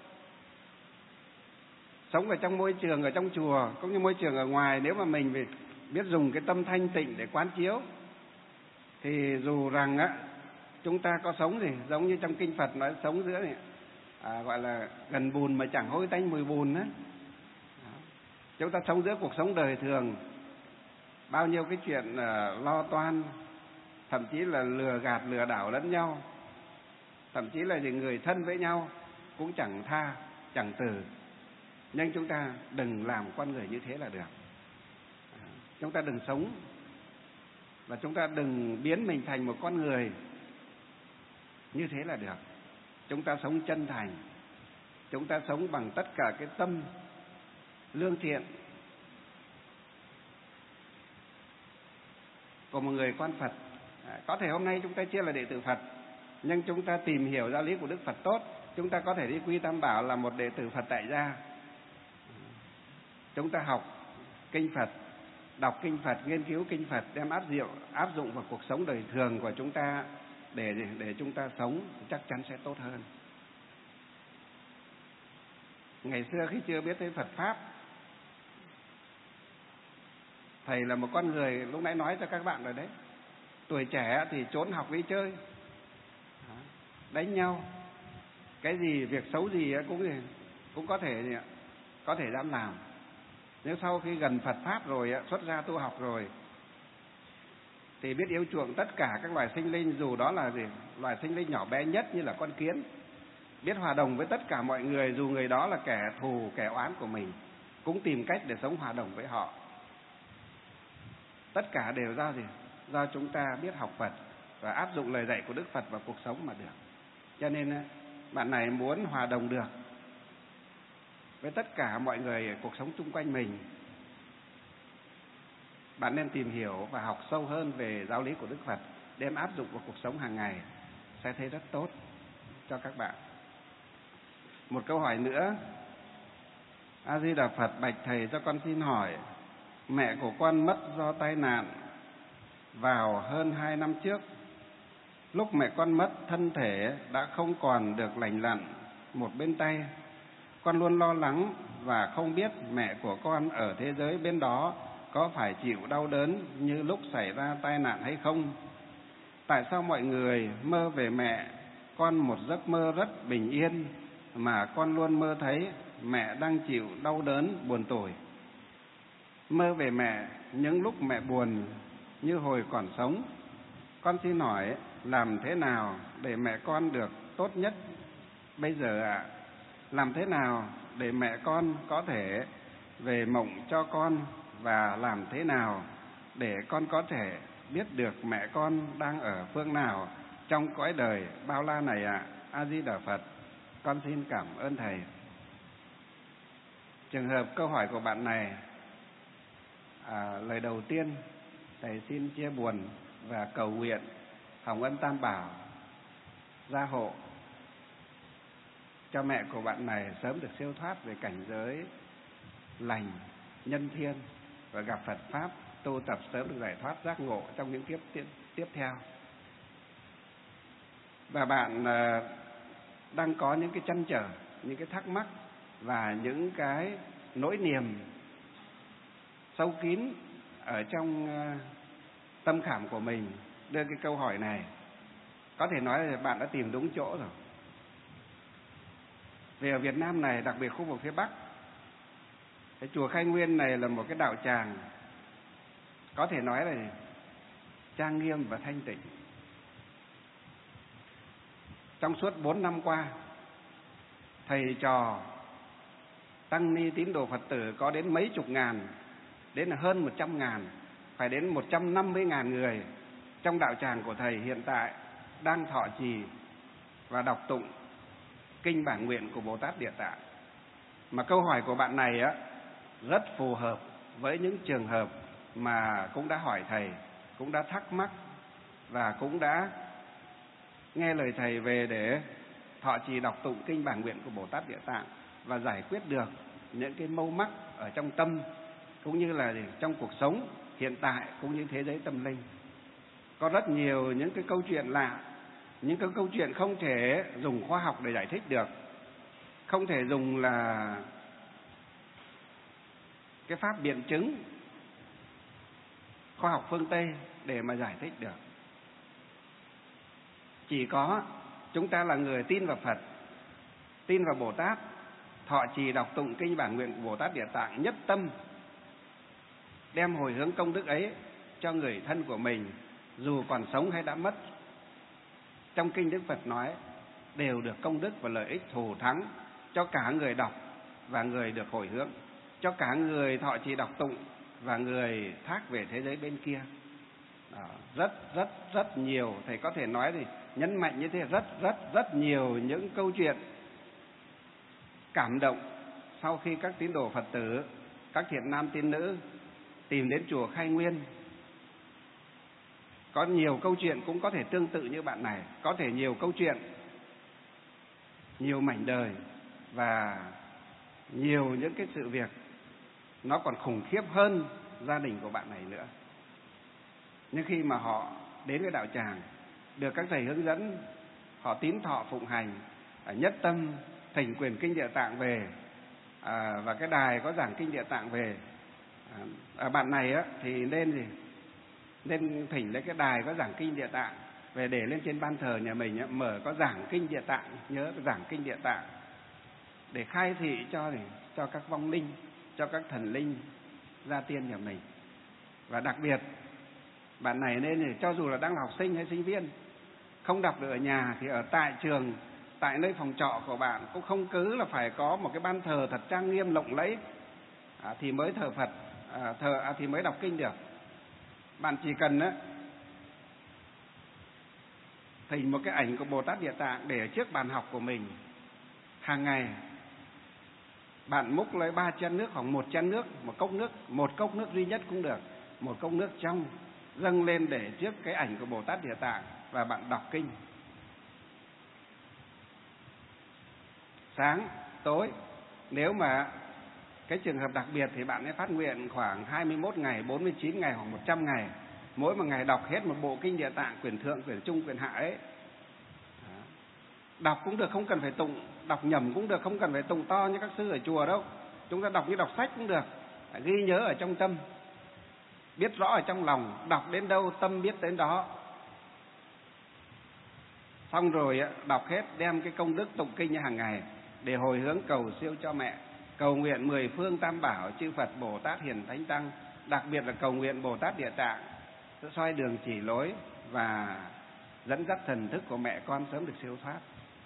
Speaker 2: Sống ở trong môi trường, ở trong chùa cũng như môi trường ở ngoài, nếu mà mình biết dùng cái tâm thanh tịnh để quán chiếu, thì dù rằng á chúng ta có sống gì giống như trong kinh Phật nói, sống giữa này, gọi là gần bùn mà chẳng hôi tanh mùi bùn á. Chúng ta sống giữa cuộc sống đời thường, bao nhiêu cái chuyện lo toan, thậm chí là lừa gạt, lừa đảo lẫn nhau, thậm chí là những người thân với nhau cũng chẳng tha, chẳng từ. Nhưng chúng ta đừng làm con người như thế là được. Chúng ta đừng sống, và chúng ta đừng biến mình thành một con người như thế là được. Chúng ta sống chân thành, chúng ta sống bằng tất cả cái tâm lương thiện của một người con Phật. Có thể hôm nay chúng ta chưa là đệ tử Phật, nhưng chúng ta tìm hiểu giáo lý của Đức Phật tốt, chúng ta có thể đi quy Tam Bảo là một đệ tử Phật tại gia. Chúng ta học kinh Phật, đọc kinh Phật, nghiên cứu kinh Phật, đem áp dụng vào cuộc sống đời thường của chúng ta, để chúng ta sống chắc chắn sẽ tốt hơn. Ngày xưa khi chưa biết tới Phật Pháp, thầy là một con người lúc nãy nói cho các bạn rồi đấy, tuổi trẻ thì trốn học đi chơi, đánh nhau, cái gì việc xấu gì cũng có thể dám làm. Nếu sau khi gần Phật Pháp rồi, xuất gia tu học rồi, thì biết yêu chuộng tất cả các loài sinh linh, dù đó là loài sinh linh nhỏ bé nhất như là con kiến, biết hòa đồng với tất cả mọi người, dù người đó là kẻ thù, kẻ oán của mình, cũng tìm cách để sống hòa đồng với họ. Tất cả đều do chúng ta biết học Phật và áp dụng lời dạy của Đức Phật vào cuộc sống mà được. Cho nên bạn này muốn hòa đồng được với tất cả mọi người ở cuộc sống chung quanh mình, bạn nên tìm hiểu và học sâu hơn về giáo lý của Đức Phật, đem áp dụng vào cuộc sống hàng ngày, sẽ thấy rất tốt cho các bạn. Một câu hỏi nữa: A Di Đà Phật, bạch thầy, cho con xin hỏi, mẹ của con mất do tai nạn vào hơn 2 năm trước. Lúc mẹ con mất, thân thể đã không còn được lành lặn một bên tay. Con luôn lo lắng và không biết mẹ của con ở thế giới bên đó có phải chịu đau đớn như lúc xảy ra tai nạn hay không. Tại sao mọi người mơ về mẹ con một giấc mơ rất bình yên, mà con luôn mơ thấy mẹ đang chịu đau đớn buồn tủi? Mơ về mẹ những lúc mẹ buồn như hồi còn sống. Con xin hỏi làm thế nào để mẹ con được tốt nhất bây giờ ạ? Làm thế nào để mẹ con có thể về mộng cho con, và làm thế nào để con có thể biết được mẹ con đang ở phương nào trong cõi đời bao la này ạ? A Di Đà Phật, con xin cảm ơn thầy. Trường hợp câu hỏi của bạn này, lời đầu tiên thầy xin chia buồn và cầu nguyện Hồng Ân Tam Bảo gia hộ cho mẹ của bạn này sớm được siêu thoát về cảnh giới lành nhân thiên và gặp Phật pháp tu tập sớm được giải thoát giác ngộ trong những kiếp tiếp theo. Và bạn đang có những cái trăn trở, những cái thắc mắc và những cái nỗi niềm sâu kín ở trong tâm khảm của mình đưa cái câu hỏi này. Có thể nói là bạn đã tìm đúng chỗ rồi. Vì ở Việt Nam này, đặc biệt khu vực phía Bắc, cái chùa Khai Nguyên này là một cái đạo tràng có thể nói là trang nghiêm và thanh tịnh. Trong suốt 4 năm qua, thầy trò tăng ni tín đồ Phật tử có đến mấy chục ngàn, đến là hơn 100.000, phải đến 150.000 người trong đạo tràng của thầy hiện tại đang thọ trì và đọc tụng kinh bản nguyện của Bồ Tát Địa Tạng. Mà câu hỏi của bạn này rất phù hợp với những trường hợp mà cũng đã hỏi thầy, cũng đã thắc mắc và cũng đã nghe lời thầy về để thọ trì đọc tụng kinh bản nguyện của Bồ Tát Địa Tạng và giải quyết được những cái mâu mắc ở trong tâm cũng như là trong cuộc sống hiện tại cũng như thế giới tâm linh. Có rất nhiều những cái câu chuyện lạ, những cái câu chuyện không thể dùng khoa học để giải thích được, không thể dùng là cái pháp biện chứng khoa học phương Tây để mà giải thích được. Chỉ có chúng ta là người tin vào Phật, tin vào Bồ Tát, thọ trì đọc tụng kinh bản nguyện của Bồ Tát Địa Tạng, nhất tâm đem hồi hướng công đức ấy cho người thân của mình, dù còn sống hay đã mất. Trong kinh Đức Phật nói đều được công đức và lợi ích thù thắng cho cả người đọc và người được hồi hướng, cho cả người thọ trì đọc tụng và người thác về thế giới bên kia. Rất nhiều, thầy có thể nói thì nhấn mạnh như thế, rất nhiều những câu chuyện cảm động sau khi các tín đồ Phật tử, các thiện nam tín nữ tìm đến chùa Khai Nguyên. Có nhiều câu chuyện cũng có thể tương tự như bạn này, có thể nhiều câu chuyện, nhiều mảnh đời và nhiều những cái sự việc nó còn khủng khiếp hơn gia đình của bạn này nữa. Nhưng khi mà họ đến với đạo tràng, được các thầy hướng dẫn, họ tín thọ phụng hành, nhất tâm thỉnh quyền kinh Địa Tạng về, và cái đài có giảng kinh Địa Tạng về. Bạn này thì nên thỉnh lấy cái đài có giảng kinh Địa Tạng về để lên trên ban thờ nhà mình mở có giảng kinh Địa Tạng, nhớ giảng kinh Địa Tạng để khai thị cho các vong linh, cho các thần linh gia tiên nhà mình. Và đặc biệt bạn này nên cho dù là đang là học sinh hay sinh viên, không đọc được ở nhà thì ở tại trường, tại nơi phòng trọ của bạn cũng không cứ là phải có một cái ban thờ thật trang nghiêm lộng lẫy thì mới thờ Phật, thì mới đọc kinh được. Bạn chỉ cần thỉnh một cái ảnh của Bồ Tát Địa Tạng để ở trước bàn học của mình. Hàng ngày bạn múc lấy 3 chén nước hoặc 1 chén nước, một cốc nước duy nhất cũng được, một cốc nước trong, dâng lên để trước cái ảnh của Bồ Tát Địa Tạng và bạn đọc kinh. Sáng, tối, nếu mà cái trường hợp đặc biệt thì bạn ấy phát nguyện khoảng 21 ngày, 49 ngày hoặc 100 ngày. Mỗi một ngày đọc hết một bộ kinh Địa Tạng, quyển thượng, quyển trung, quyển hạ ấy. Đọc cũng được, không cần phải tụng, đọc nhẩm cũng được, không cần phải tụng to như các sư ở chùa đâu. Chúng ta đọc như đọc sách cũng được, ghi nhớ ở trong tâm, biết rõ ở trong lòng, đọc đến đâu tâm biết đến đó. Xong rồi đọc hết, đem cái công đức tụng kinh như hàng ngày để hồi hướng cầu siêu cho mẹ, cầu nguyện 10 phương tam bảo, chư Phật, Bồ Tát, Hiền Thánh Tăng, đặc biệt là cầu nguyện Bồ Tát Địa Tạng sẽ soi đường chỉ lối và dẫn dắt thần thức của mẹ con sớm được siêu thoát.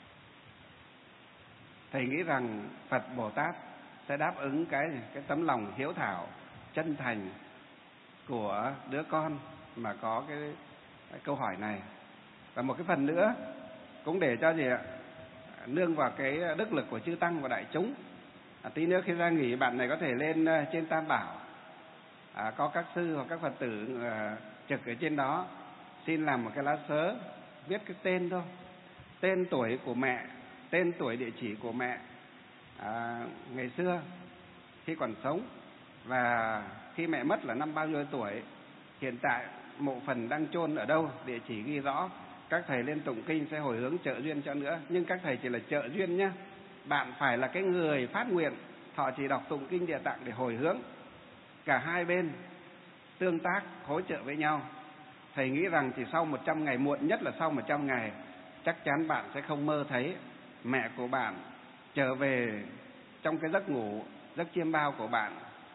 Speaker 2: Thầy nghĩ rằng Phật Bồ Tát sẽ đáp ứng cái tấm lòng hiếu thảo, chân thành của đứa con mà có cái câu hỏi này. Và một cái phần nữa cũng để cho nương vào cái đức lực của chư Tăng và đại chúng, Tí nữa khi ra nghỉ bạn này có thể lên trên Tam Bảo, có các sư hoặc các Phật tử trực ở trên đó, xin làm một cái lá sớ, viết cái tên thôi, tên tuổi của mẹ, tên tuổi địa chỉ của mẹ ngày xưa khi còn sống, và khi mẹ mất là năm bao nhiêu tuổi, hiện tại mộ phần đang chôn ở đâu, địa chỉ ghi rõ. Các thầy lên tụng kinh sẽ hồi hướng trợ duyên cho nữa, nhưng các thầy chỉ là trợ duyên nhé. Bạn phải là cái người phát nguyện, họ chỉ đọc tụng kinh Địa Tạng để hồi hướng. Cả hai bên tương tác hỗ trợ với nhau. Thầy nghĩ rằng chỉ sau 100 ngày, muộn nhất là sau 100 ngày, chắc chắn bạn sẽ không mơ thấy mẹ của bạn trở về trong cái giấc ngủ, giấc chiêm bao của bạn,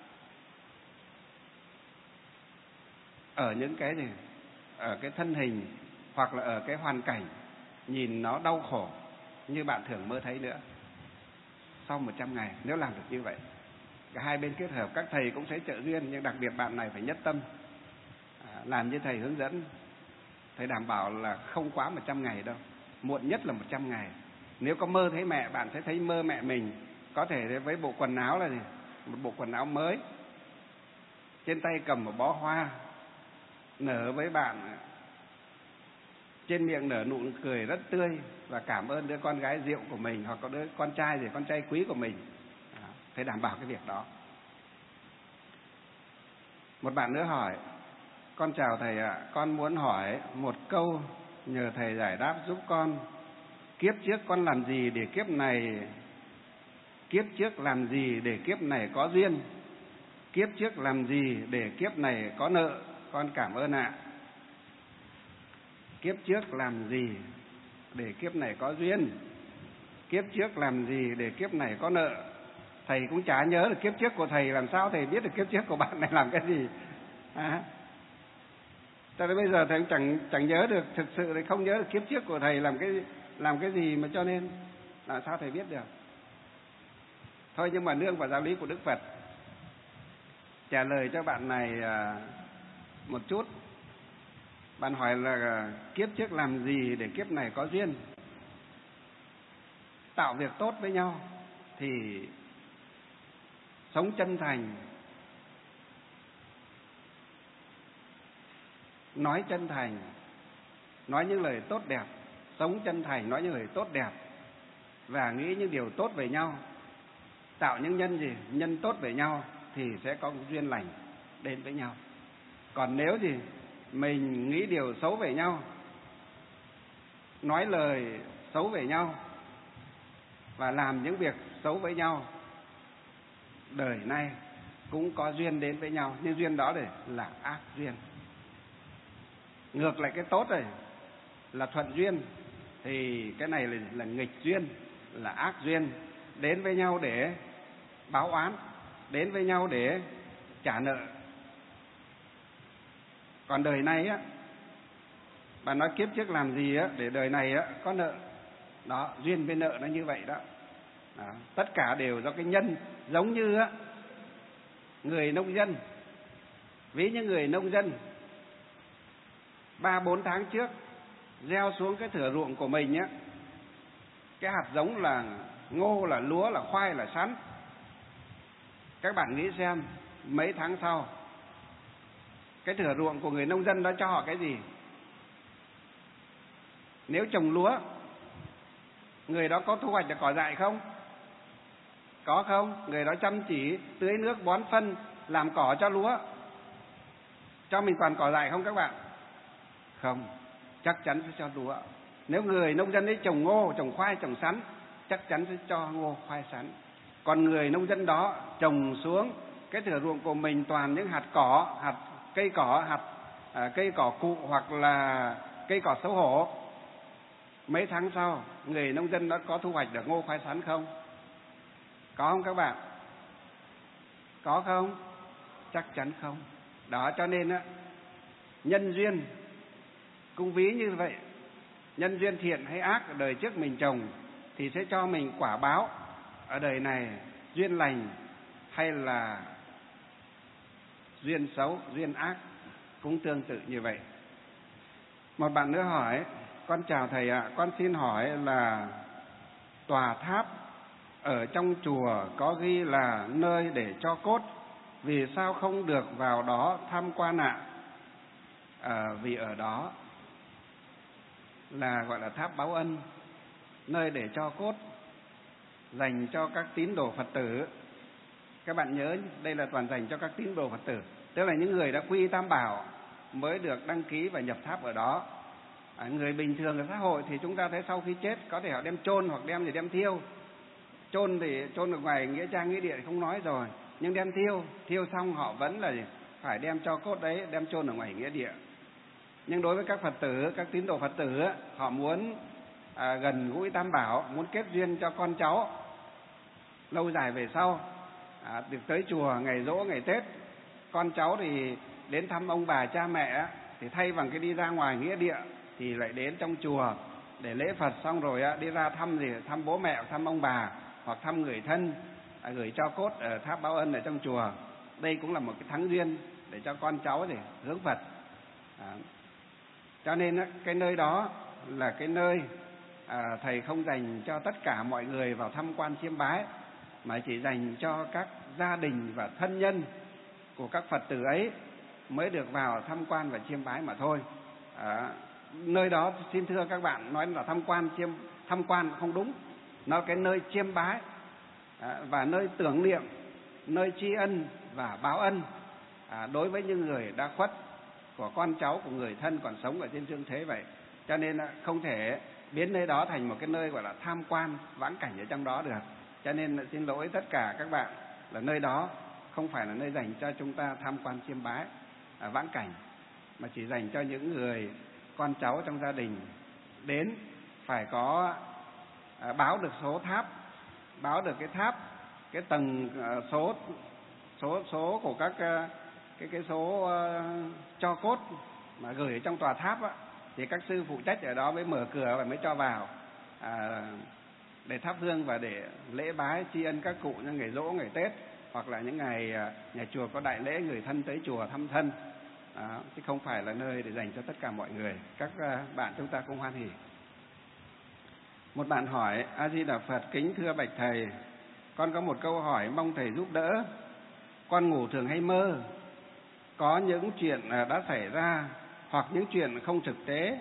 Speaker 2: ở những cái gì, ở cái thân hình hoặc là ở cái hoàn cảnh nhìn nó đau khổ như bạn thường mơ thấy nữa. Sau 100 ngày nếu làm được như vậy, cả hai bên kết hợp, các thầy cũng sẽ trợ duyên, nhưng đặc biệt bạn này phải nhất tâm làm như thầy hướng dẫn. Thầy đảm bảo là không quá 100 ngày đâu, muộn nhất là 100 ngày. Nếu có mơ thấy mẹ, bạn sẽ thấy mơ mẹ mình, có thể với bộ quần áo là gì? Một bộ quần áo mới, trên tay cầm một bó hoa nở với bạn, trên miệng nở nụ cười rất tươi và cảm ơn đứa con gái rượu của mình, hoặc có đứa con trai gì, con trai quý của mình. Thầy đảm bảo cái việc đó. Một bạn nữa hỏi: con chào thầy ạ, con muốn hỏi một câu nhờ thầy giải đáp giúp con. Kiếp trước con làm gì để kiếp làm gì để kiếp này có duyên? Kiếp trước làm gì để kiếp này có nợ? Con cảm ơn ạ. Kiếp trước làm gì để kiếp này có duyên? Kiếp trước làm gì để kiếp này có nợ? Thầy cũng chả nhớ được kiếp trước của thầy, làm sao thầy biết được kiếp trước của bạn này làm cái gì? Cho đến bây giờ thầy cũng chẳng nhớ được, thực sự thầy không nhớ được kiếp trước của thầy làm cái gì, mà cho nên làm sao thầy biết được? Thôi nhưng mà nương vào giáo lý của Đức Phật, trả lời cho bạn này một chút. Bạn hỏi là kiếp trước làm gì để kiếp này có duyên? Tạo việc tốt với nhau thì sống chân thành, nói chân thành, nói những lời tốt đẹp, sống chân thành, nói những lời tốt đẹp và nghĩ những điều tốt về nhau, tạo những nhân tốt về nhau thì sẽ có duyên lành đến với nhau. Còn nếu mình nghĩ điều xấu về nhau, nói lời xấu về nhau và làm những việc xấu với nhau, đời nay cũng có duyên đến với nhau, nhưng duyên đó là ác duyên. Ngược lại cái tốt này là thuận duyên, thì cái này là nghịch duyên, là ác duyên, đến với nhau để báo oán, đến với nhau để trả nợ. Còn đời này á, bạn nói kiếp trước làm gì á để đời này á có nợ. Đó, duyên với nợ nó như vậy đó. Tất cả đều do cái nhân. Giống như á, người nông dân, ví như người nông dân 3-4 tháng trước gieo xuống cái thửa ruộng của mình á, cái hạt giống là ngô, là lúa, là khoai, là sắn. Các bạn nghĩ xem, mấy tháng sau cái thửa ruộng của người nông dân đó cho họ cái gì? Nếu trồng lúa, người đó có thu hoạch được cỏ dại không? Có không? Người đó chăm chỉ tưới nước, bón phân, làm cỏ cho lúa, cho mình toàn cỏ dại không các bạn? Không, chắc chắn sẽ cho lúa. Nếu người nông dân ấy trồng ngô, trồng khoai, trồng sắn, chắc chắn sẽ cho ngô, khoai, sắn. Còn người nông dân đó trồng xuống cái thửa ruộng của mình toàn những hạt cỏ, hạt cây cỏ, cây cỏ cụ hoặc là cây cỏ xấu hổ. Mấy tháng sau, người nông dân đó có thu hoạch được ngô, khoai, sắn không? Có không các bạn? Có không? Chắc chắn không. Đó, cho nên á, nhân duyên cũng ví như vậy. Nhân duyên thiện hay ác ở đời trước mình trồng thì sẽ cho mình quả báo ở đời này, duyên lành hay là duyên xấu, duyên ác cũng tương tự như vậy. Một bạn nữa hỏi: con chào thầy ạ, con xin hỏi là tòa tháp ở trong chùa có ghi là nơi để cho cốt, vì sao không được vào đó tham quan ạ? Vì ở đó là gọi là tháp báo ân, nơi để cho cốt dành cho các tín đồ Phật tử. Các bạn nhớ đây là toàn dành cho các tín đồ Phật tử, tức là những người đã quy Tam Bảo mới được đăng ký và nhập tháp ở đó. Người bình thường ở xã hội thì chúng ta thấy sau khi chết có thể họ đem chôn hoặc đem thiêu. Chôn thì chôn ở ngoài nghĩa trang nghĩa địa thì không nói rồi, nhưng đem thiêu xong họ vẫn là phải đem cho cốt đấy đem chôn ở ngoài nghĩa địa. Nhưng đối với các Phật tử, các tín đồ Phật tử, họ muốn gần gũi Tam Bảo, muốn kết duyên cho con cháu lâu dài về sau, được tới chùa ngày giỗ ngày Tết, con cháu thì đến thăm ông bà cha mẹ, thì thay bằng cái đi ra ngoài nghĩa địa thì lại đến trong chùa để lễ Phật, xong rồi đi ra thăm bố mẹ, thăm ông bà hoặc thăm người thân, gửi cho cốt ở tháp báo ân ở trong chùa. Đây cũng là một cái thắng duyên để cho con cháu để hướng Phật. Cho nên cái nơi đó là cái nơi thầy không dành cho tất cả mọi người vào tham quan chiêm bái, mà chỉ dành cho các gia đình và thân nhân của các Phật tử ấy mới được vào tham quan và chiêm bái mà thôi. Nơi đó xin thưa các bạn, nói là tham quan không đúng, nó cái nơi chiêm bái và nơi tưởng niệm, nơi tri ân và báo ân đối với những người đã khuất, của con cháu, của người thân còn sống ở trên dương thế vậy. Cho nên không thể biến nơi đó thành một cái nơi gọi là tham quan vãng cảnh ở trong đó được. Cho nên xin lỗi tất cả các bạn, là nơi đó không phải là nơi dành cho chúng ta tham quan chiêm bái vãng cảnh, mà chỉ dành cho những người con cháu trong gia đình đến phải có báo được số tháp, báo được cái tháp, cái tầng số của các cái số cho cốt mà gửi ở trong tòa tháp thì các sư phụ trách ở đó mới mở cửa và mới cho vào để thắp hương và để lễ bái tri ân các cụ như ngày giỗ, ngày Tết, hoặc là những ngày nhà chùa có đại lễ người thân tới chùa thăm thân, chứ không phải là nơi để dành cho tất cả mọi người. Các bạn chúng ta cũng hoan hỉ. Một bạn hỏi: A Di Đà Phật, kính thưa bạch thầy, con có một câu hỏi mong thầy giúp đỡ. Con ngủ thường hay mơ, có những chuyện đã xảy ra hoặc những chuyện không thực tế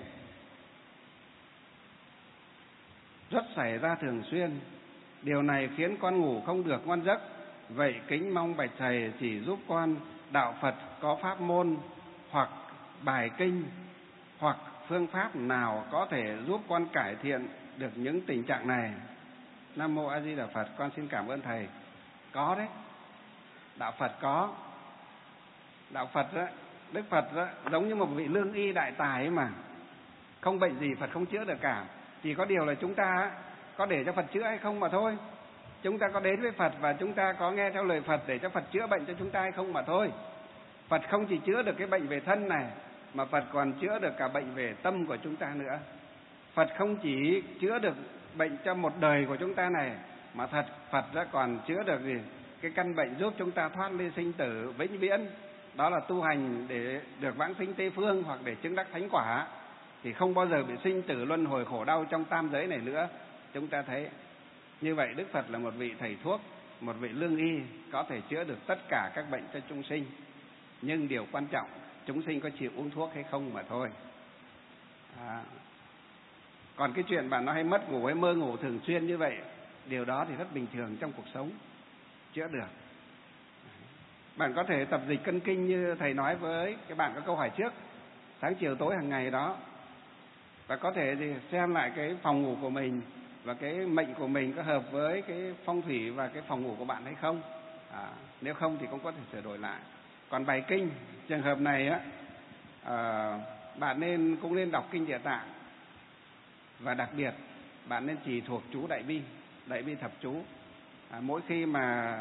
Speaker 2: rất xảy ra thường xuyên. Điều này khiến con ngủ không được ngon giấc. Vậy kính mong bạch thầy chỉ giúp con đạo Phật có pháp môn hoặc bài kinh hoặc phương pháp nào có thể giúp con cải thiện được những tình trạng này. Nam mô A Di Đà Phật. Con xin cảm ơn thầy. Có đấy, đạo Phật có. Đạo Phật đó, Đức Phật đó, giống như một vị lương y đại tài ấy mà, không bệnh gì Phật không chữa được cả. Chỉ có điều là chúng ta có để cho Phật chữa hay không mà thôi. Chúng ta có đến với Phật và chúng ta có nghe theo lời Phật để cho Phật chữa bệnh cho chúng ta hay không mà thôi. Phật không chỉ chữa được cái bệnh về thân này, mà Phật còn chữa được cả bệnh về tâm của chúng ta nữa. Phật không chỉ chữa được bệnh cho một đời của chúng ta này, mà Phật đã còn chữa được gì? Cái căn bệnh giúp chúng ta thoát ly sinh tử vĩnh viễn. Đó là tu hành để được vãng sinh Tây Phương hoặc để chứng đắc thánh quả, thì không bao giờ bị sinh tử luân hồi khổ đau trong tam giới này nữa. Chúng ta thấy như vậy, Đức Phật là một vị thầy thuốc, một vị lương y, có thể chữa được tất cả các bệnh cho chúng sinh. Nhưng điều quan trọng, chúng sinh có chịu uống thuốc hay không mà thôi. Còn cái chuyện bạn nói hay mất ngủ hay mơ ngủ thường xuyên như vậy, điều đó thì rất bình thường trong cuộc sống, chữa được. Bạn có thể tập dịch cân kinh như thầy nói với cái bạn có câu hỏi trước, sáng chiều tối hàng ngày đó. Và có thể thì xem lại cái phòng ngủ của mình và cái mệnh của mình có hợp với cái phong thủy và cái phòng ngủ của bạn hay không. Nếu không thì cũng có thể sửa đổi lại. Còn bài kinh, trường hợp này bạn cũng nên đọc kinh Địa Tạng. Và đặc biệt bạn nên chỉ thuộc chú Đại Bi thập chú. Mỗi khi mà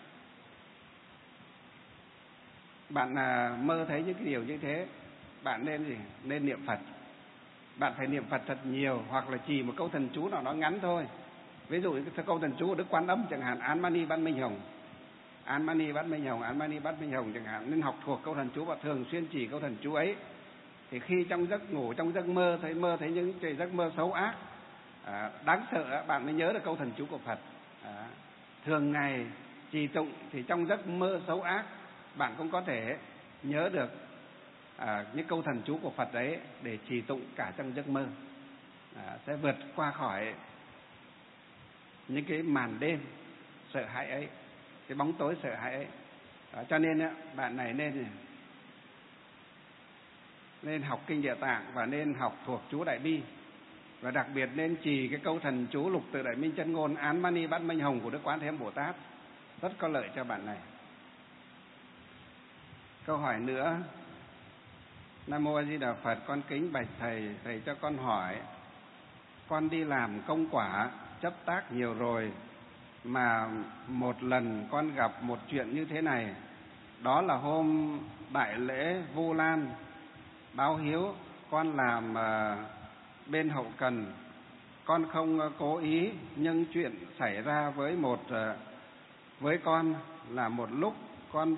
Speaker 2: bạn mơ thấy những cái điều như thế, bạn nên niệm Phật. Bạn phải niệm Phật thật nhiều, hoặc là chỉ một câu thần chú nào nó ngắn thôi. Ví dụ như câu thần chú của Đức Quan Âm chẳng hạn, Án Mani Bát Minh Hồng, Án Mani Bát Minh Hồng, Án Mani Bát Minh Hồng chẳng hạn, nên học thuộc câu thần chú và thường xuyên chỉ câu thần chú ấy. Thì khi trong giấc ngủ, trong giấc mơ thấy những cái giấc mơ xấu ác, đáng sợ, bạn mới nhớ được câu thần chú của Phật. Thường ngày trì tụng thì trong giấc mơ xấu ác bạn cũng có thể nhớ được những câu thần chú của Phật đấy để trì tụng cả trong giấc mơ, sẽ vượt qua khỏi những cái màn đêm sợ hãi ấy, cái bóng tối sợ hãi ấy. Cho nên bạn này nên học kinh Địa Tạng và nên học thuộc chú Đại Bi, và đặc biệt nên trì cái câu thần chú Lục Tự Đại Minh Chân Ngôn Án Mani Bát Minh Hồng của Đức Quán Thế Âm Bồ Tát, rất có lợi cho bạn này. Câu hỏi nữa: Nam Mô A Di Đà Phật, con kính bạch thầy, thầy cho con hỏi, con đi làm công quả chấp tác nhiều rồi, mà một lần con gặp một chuyện như thế này. Đó là hôm đại lễ Vu Lan báo hiếu, con làm bên hậu cần, con không cố ý, nhưng chuyện xảy ra với con là một lúc con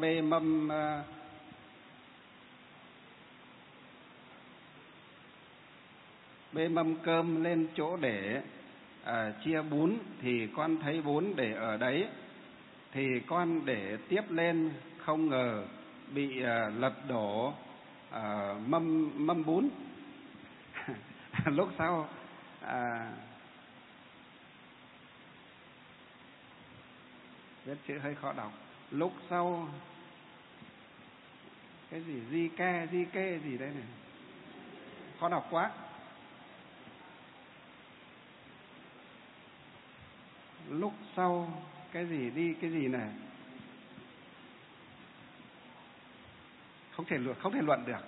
Speaker 2: bê mâm cơm lên chỗ để chia bún, thì con thấy bún để ở đấy, thì con để tiếp lên, không ngờ bị lật đổ mâm bún. Lúc sau viết chữ hơi khó đọc. Lúc sau cái gì di kê gì đấy này, khó đọc quá. Lúc sau cái gì này, không thể luận được.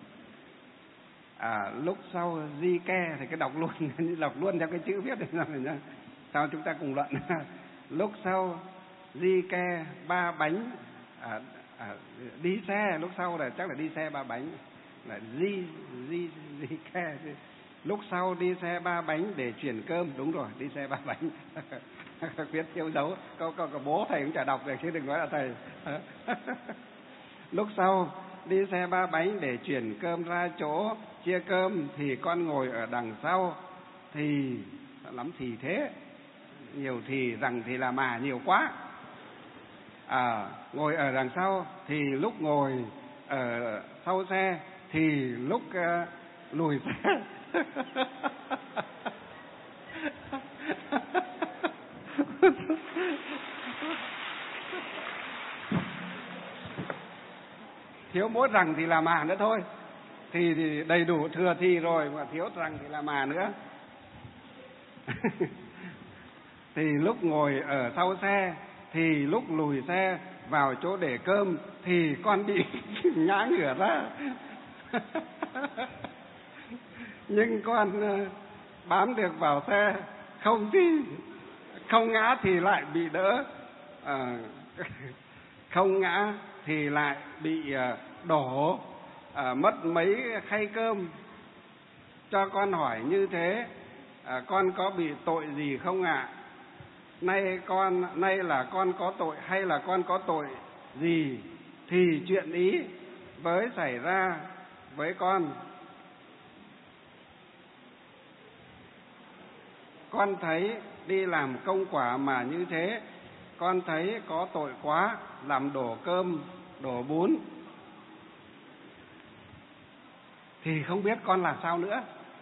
Speaker 2: Lúc sau di ke thì cái đọc luôn theo cái chữ viết này nhá. Sao chúng ta cùng luận. Lúc sau di ke ba bánh, đi xe, lúc sau là chắc là đi xe ba bánh, là di ke. Lúc sau đi xe ba bánh để chuyển cơm, đúng rồi, đi xe ba bánh. Viết thiếu dấu, có bố thầy cũng chả đọc được chứ đừng nói là thầy. Lúc sau đi xe ba bánh để chuyển cơm ra chỗ chia cơm, thì con ngồi ở đằng sau, thì lắm thì thế, nhiều thì rằng thì là mà nhiều quá. Ngồi ở đằng sau thì lúc ngồi ở sau xe, thì lúc lùi xe. Thiếu mỗi rằng thì là mà nữa thôi, thì đầy đủ thừa thì rồi, mà thiếu rằng thì là mà nữa. Thì lúc ngồi ở sau xe, thì lúc lùi xe vào chỗ để cơm, thì con bị ngã ngửa ra. Nhưng con bám được vào xe, không ngã thì lại bị đỡ, không ngã thì lại bị đổ, mất mấy khay cơm. Cho con hỏi như thế, con có bị tội gì không ạ? Nay là con có tội hay là con có tội gì thì chuyện ý với xảy ra với con. Con thấy đi làm công quả mà như thế, con thấy có tội quá, làm đổ cơm, đổ bún, thì không biết con làm sao nữa.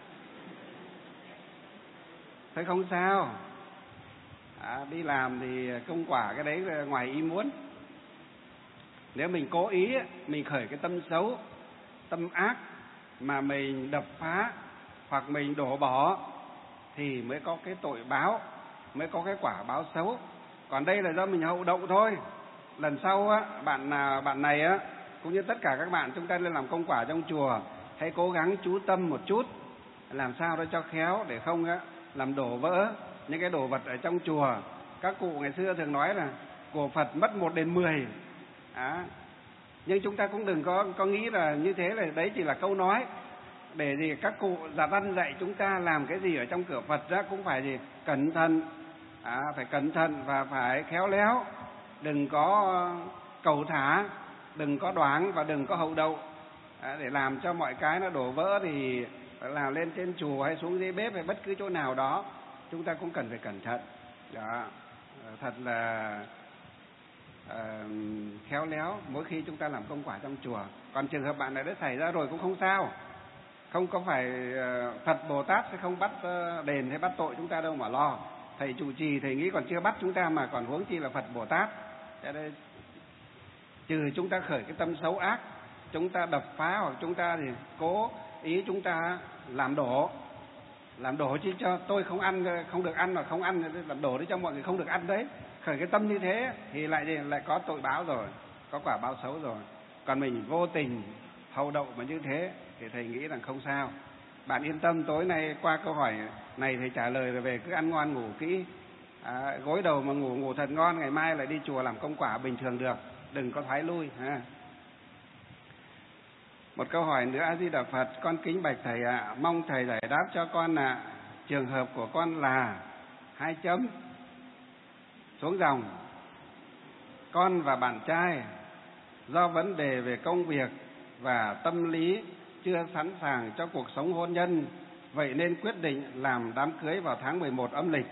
Speaker 2: Thế không sao. Đi làm thì công quả cái đấy là ngoài ý muốn. Nếu mình cố ý, mình khởi cái tâm xấu, tâm ác, mà mình đập phá hoặc mình đổ bỏ, thì mới có cái tội báo, mới có cái quả báo xấu. Còn đây là do mình hậu đậu thôi. Lần sau bạn này cũng như tất cả các bạn chúng ta lên làm công quả trong chùa, hãy cố gắng chú tâm một chút, làm sao để cho khéo, để không làm đổ vỡ những cái đồ vật ở trong chùa. Các cụ ngày xưa thường nói là của Phật mất 1 đến 10. Nhưng chúng ta cũng đừng có nghĩ là như thế, là đấy chỉ là câu nói. Để gì các cụ già văn dạy chúng ta làm cái gì ở trong cửa Phật cũng phải gì cẩn thận, phải cẩn thận và phải khéo léo, đừng có cầu thả, đừng có đoán và đừng có hậu đậu, để làm cho mọi cái nó đổ vỡ. Thì làm lên trên chùa hay xuống dưới bếp hay bất cứ chỗ nào đó, chúng ta cũng cần phải cẩn thận. Đó. thật là khéo léo mỗi khi chúng ta làm công quả trong chùa. Còn trường hợp bạn này đã xảy ra rồi cũng không sao, không có phải Phật Bồ Tát sẽ không bắt đền hay bắt tội chúng ta đâu mà lo. Thầy trụ trì thầy nghĩ còn chưa bắt chúng ta mà còn huống chi là Phật Bồ Tát. Cho nên trừ chúng ta khởi cái tâm xấu ác, chúng ta đập phá hoặc chúng ta thì cố ý chúng ta làm đổ chứ cho tôi không ăn, không được ăn, mà không ăn làm đổ để cho mọi người không được ăn đấy. Khởi cái tâm như thế thì lại có tội báo rồi, có quả báo xấu rồi. Còn mình vô tình hậu đậu mà như thế thì thầy nghĩ rằng không sao. Bạn yên tâm, tối nay qua câu hỏi này thầy trả lời rồi về cứ ăn ngon ngủ kỹ, gối đầu mà ngủ thật ngon, ngày mai lại đi chùa làm công quả bình thường được, đừng có thoái lui ha. Một câu hỏi nữa. A Di Đà Phật, con kính bạch thầy ạ, mong thầy giải đáp cho con ạ. Trường hợp của con là 2 chấm xuống dòng. Con và bạn trai do vấn đề về công việc và tâm lý chưa sẵn sàng cho cuộc sống hôn nhân, vậy nên quyết định làm đám cưới vào tháng 11 âm lịch.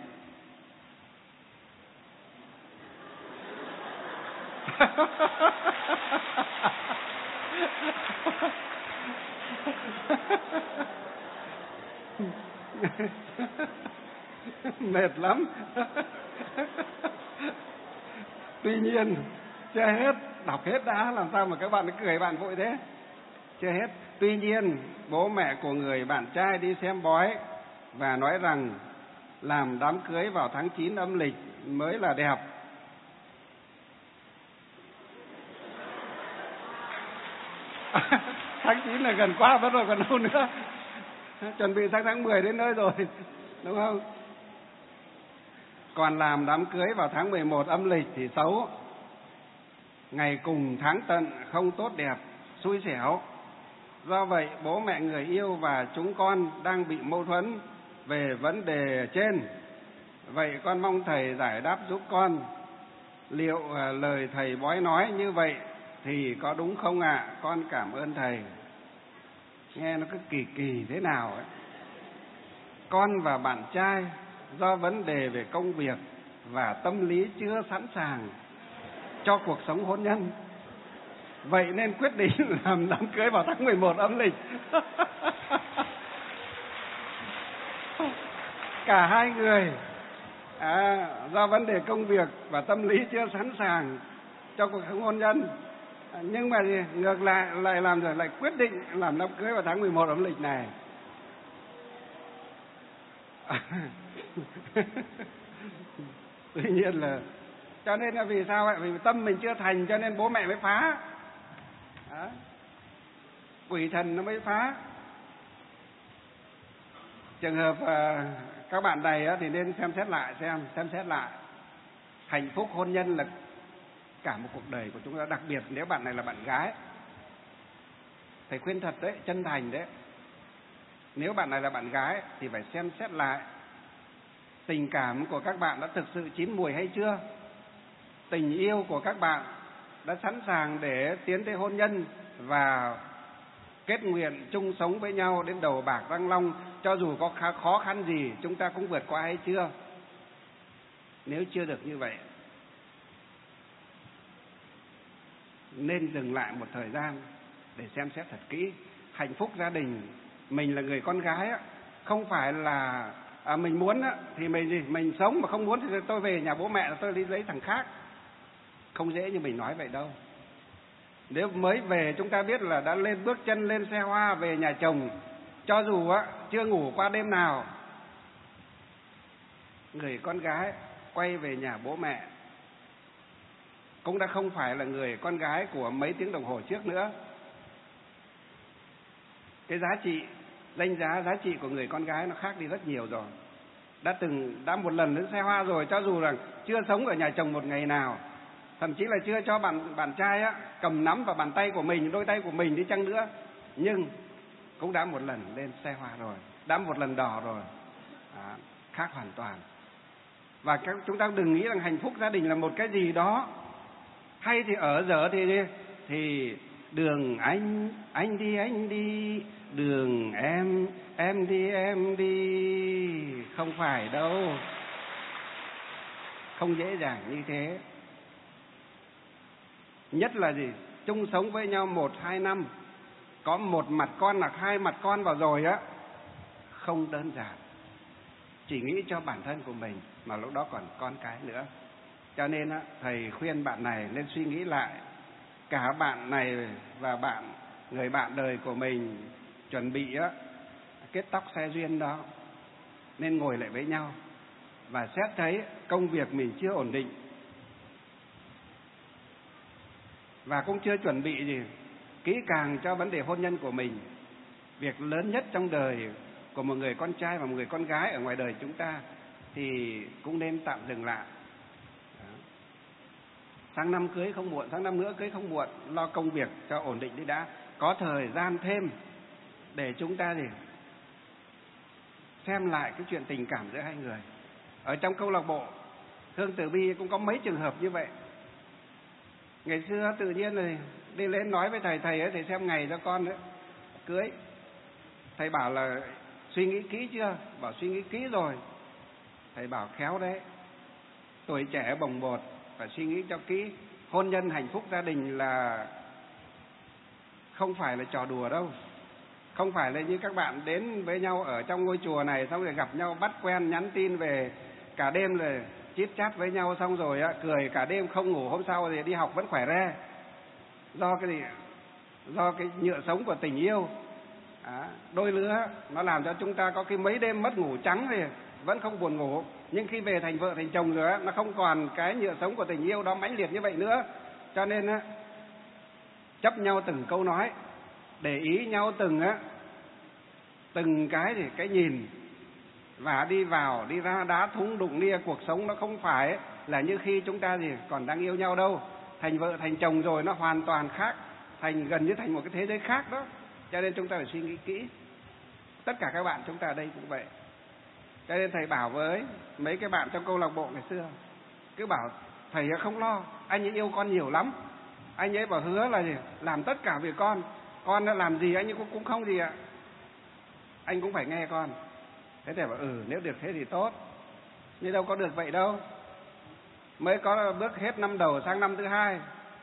Speaker 2: Mệt lắm. Tuy nhiên chưa hết, đọc hết đã, làm sao mà các bạn cười bạn vội thế. Chưa hết. Tuy nhiên bố mẹ của người bạn trai đi xem bói và nói rằng làm đám cưới vào tháng 9 âm lịch mới là đẹp. Tháng 9 là gần qua mất rồi, còn đâu nữa. Chuẩn bị sang tháng 10 đến nơi rồi, đúng không? Còn làm đám cưới vào tháng 11 âm lịch thì xấu. Ngày cùng tháng tận không tốt đẹp, xui xẻo. Do vậy bố mẹ người yêu và chúng con đang bị mâu thuẫn về vấn đề trên. Vậy con mong thầy giải đáp giúp con. Liệu lời thầy bói nói như vậy thì có đúng không ạ? Con cảm ơn thầy. Nghe nó cứ kỳ kỳ thế nào ấy. Con và bạn trai do vấn đề về công việc và tâm lý chưa sẵn sàng cho cuộc sống hôn nhân, vậy nên quyết định làm đám cưới vào tháng 11 âm lịch. Cả hai người do vấn đề công việc và tâm lý chưa sẵn sàng cho cuộc sống hôn nhân, nhưng mà ngược lại làm rồi lại quyết định làm đám cưới vào tháng 11 âm lịch này. Tuy nhiên là cho nên là vì sao vậy? Vì tâm mình chưa thành cho nên bố mẹ mới phá. Đó. Quỷ thần nó mới phá. Trường hợp các bạn này thì nên xem xét lại. Hạnh phúc hôn nhân là cả một cuộc đời của chúng ta, đặc biệt nếu bạn này là bạn gái. Thầy khuyên thật đấy, chân thành đấy. Nếu bạn này là bạn gái thì phải xem xét lại tình cảm của các bạn đã thực sự chín mùi hay chưa. Tình yêu của các bạn đã sẵn sàng để tiến tới hôn nhân và kết nguyện chung sống với nhau đến đầu bạc răng long, cho dù có khó khăn gì chúng ta cũng vượt qua hay chưa. Nếu chưa được như vậy nên dừng lại một thời gian để xem xét thật kỹ. Hạnh phúc gia đình, mình là người con gái á, không phải là mình muốn á, thì mình sống, mà không muốn thì tôi về nhà bố mẹ là tôi đi lấy thằng khác. Không dễ như mình nói vậy đâu. Nếu mới về chúng ta biết là đã bước chân lên xe hoa về nhà chồng, cho dù á chưa ngủ qua đêm nào, người con gái quay về nhà bố mẹ cũng đã không phải là người con gái của mấy tiếng đồng hồ trước nữa. Cái giá trị, danh giá trị của người con gái nó khác đi rất nhiều rồi. Đã một lần đến xe hoa rồi, cho dù rằng chưa sống ở nhà chồng một ngày nào, thậm chí là chưa cho bạn trai á cầm nắm vào bàn tay của mình, đôi tay của mình đi chăng nữa, nhưng cũng đã một lần lên xe hoa rồi, đã một lần đỏ rồi. Khác hoàn toàn. Và chúng ta đừng nghĩ rằng hạnh phúc gia đình là một cái gì đó hay thì ở dở thì đường anh đi, đường em đi, không phải đâu. không dễ dàng như thế. Nhất là gì? Chung sống với nhau 1-2 năm, có một mặt con hoặc hai mặt con vào rồi á, không đơn giản. Chỉ nghĩ cho bản thân của mình mà lúc đó còn con cái nữa. Cho nên á, thầy khuyên bạn này nên suy nghĩ lại. Cả bạn này và người bạn đời của mình chuẩn bị á, kết tóc xe duyên đó, nên ngồi lại với nhau và xét thấy công việc mình chưa ổn định và cũng chưa chuẩn bị gì kỹ càng cho vấn đề hôn nhân của mình. Việc lớn nhất trong đời của một người con trai và một người con gái ở ngoài đời chúng ta thì cũng nên tạm dừng lại. Sang năm cưới không muộn, sang năm nữa cưới không muộn, lo công việc cho ổn định đi đã, có thời gian thêm để chúng ta gì xem lại cái chuyện tình cảm giữa hai người. Ở trong câu lạc bộ Hương Từ Bi cũng có mấy trường hợp như vậy. Ngày xưa tự nhiên rồi đi lên nói với thầy ấy, thầy xem ngày cho con nữa cưới. Thầy bảo là suy nghĩ kỹ chưa? Bảo suy nghĩ kỹ rồi. Thầy bảo khéo đấy, tuổi trẻ bồng bột, phải suy nghĩ cho kỹ. Hôn nhân hạnh phúc gia đình là không phải là trò đùa đâu. Không phải là như các bạn đến với nhau ở trong ngôi chùa này, xong rồi gặp nhau bắt quen, nhắn tin về cả đêm rồi chit chat với nhau, xong rồi cười cả đêm không ngủ, hôm sau thì đi học vẫn khỏe re. Do cái gì? Do cái nhựa sống của tình yêu. Đôi lứa nó làm cho chúng ta có cái mấy đêm mất ngủ trắng thì vẫn không buồn ngủ, nhưng khi về thành vợ thành chồng rồi nó không còn cái nhựa sống của tình yêu đó mãnh liệt như vậy nữa. Cho nên chấp nhau từng câu nói, để ý nhau từng cái nhìn, và đi vào đi ra đá thúng đụng lia. Cuộc sống nó không phải là như khi chúng ta còn đang yêu nhau đâu. Thành vợ thành chồng rồi nó hoàn toàn khác, gần như thành một cái thế giới khác đó. Cho nên chúng ta phải suy nghĩ kỹ. Tất cả các bạn chúng ta ở đây cũng vậy. Cho nên thầy bảo với mấy cái bạn trong câu lạc bộ ngày xưa, cứ bảo thầy không lo, anh ấy yêu con nhiều lắm. Anh ấy bảo hứa là làm tất cả vì con đã làm gì anh ấy cũng không gì ạ, anh cũng phải nghe con. Thế thầy bảo nếu được thế thì tốt, nhưng đâu có được vậy đâu. Mới có bước hết năm đầu sang năm thứ hai,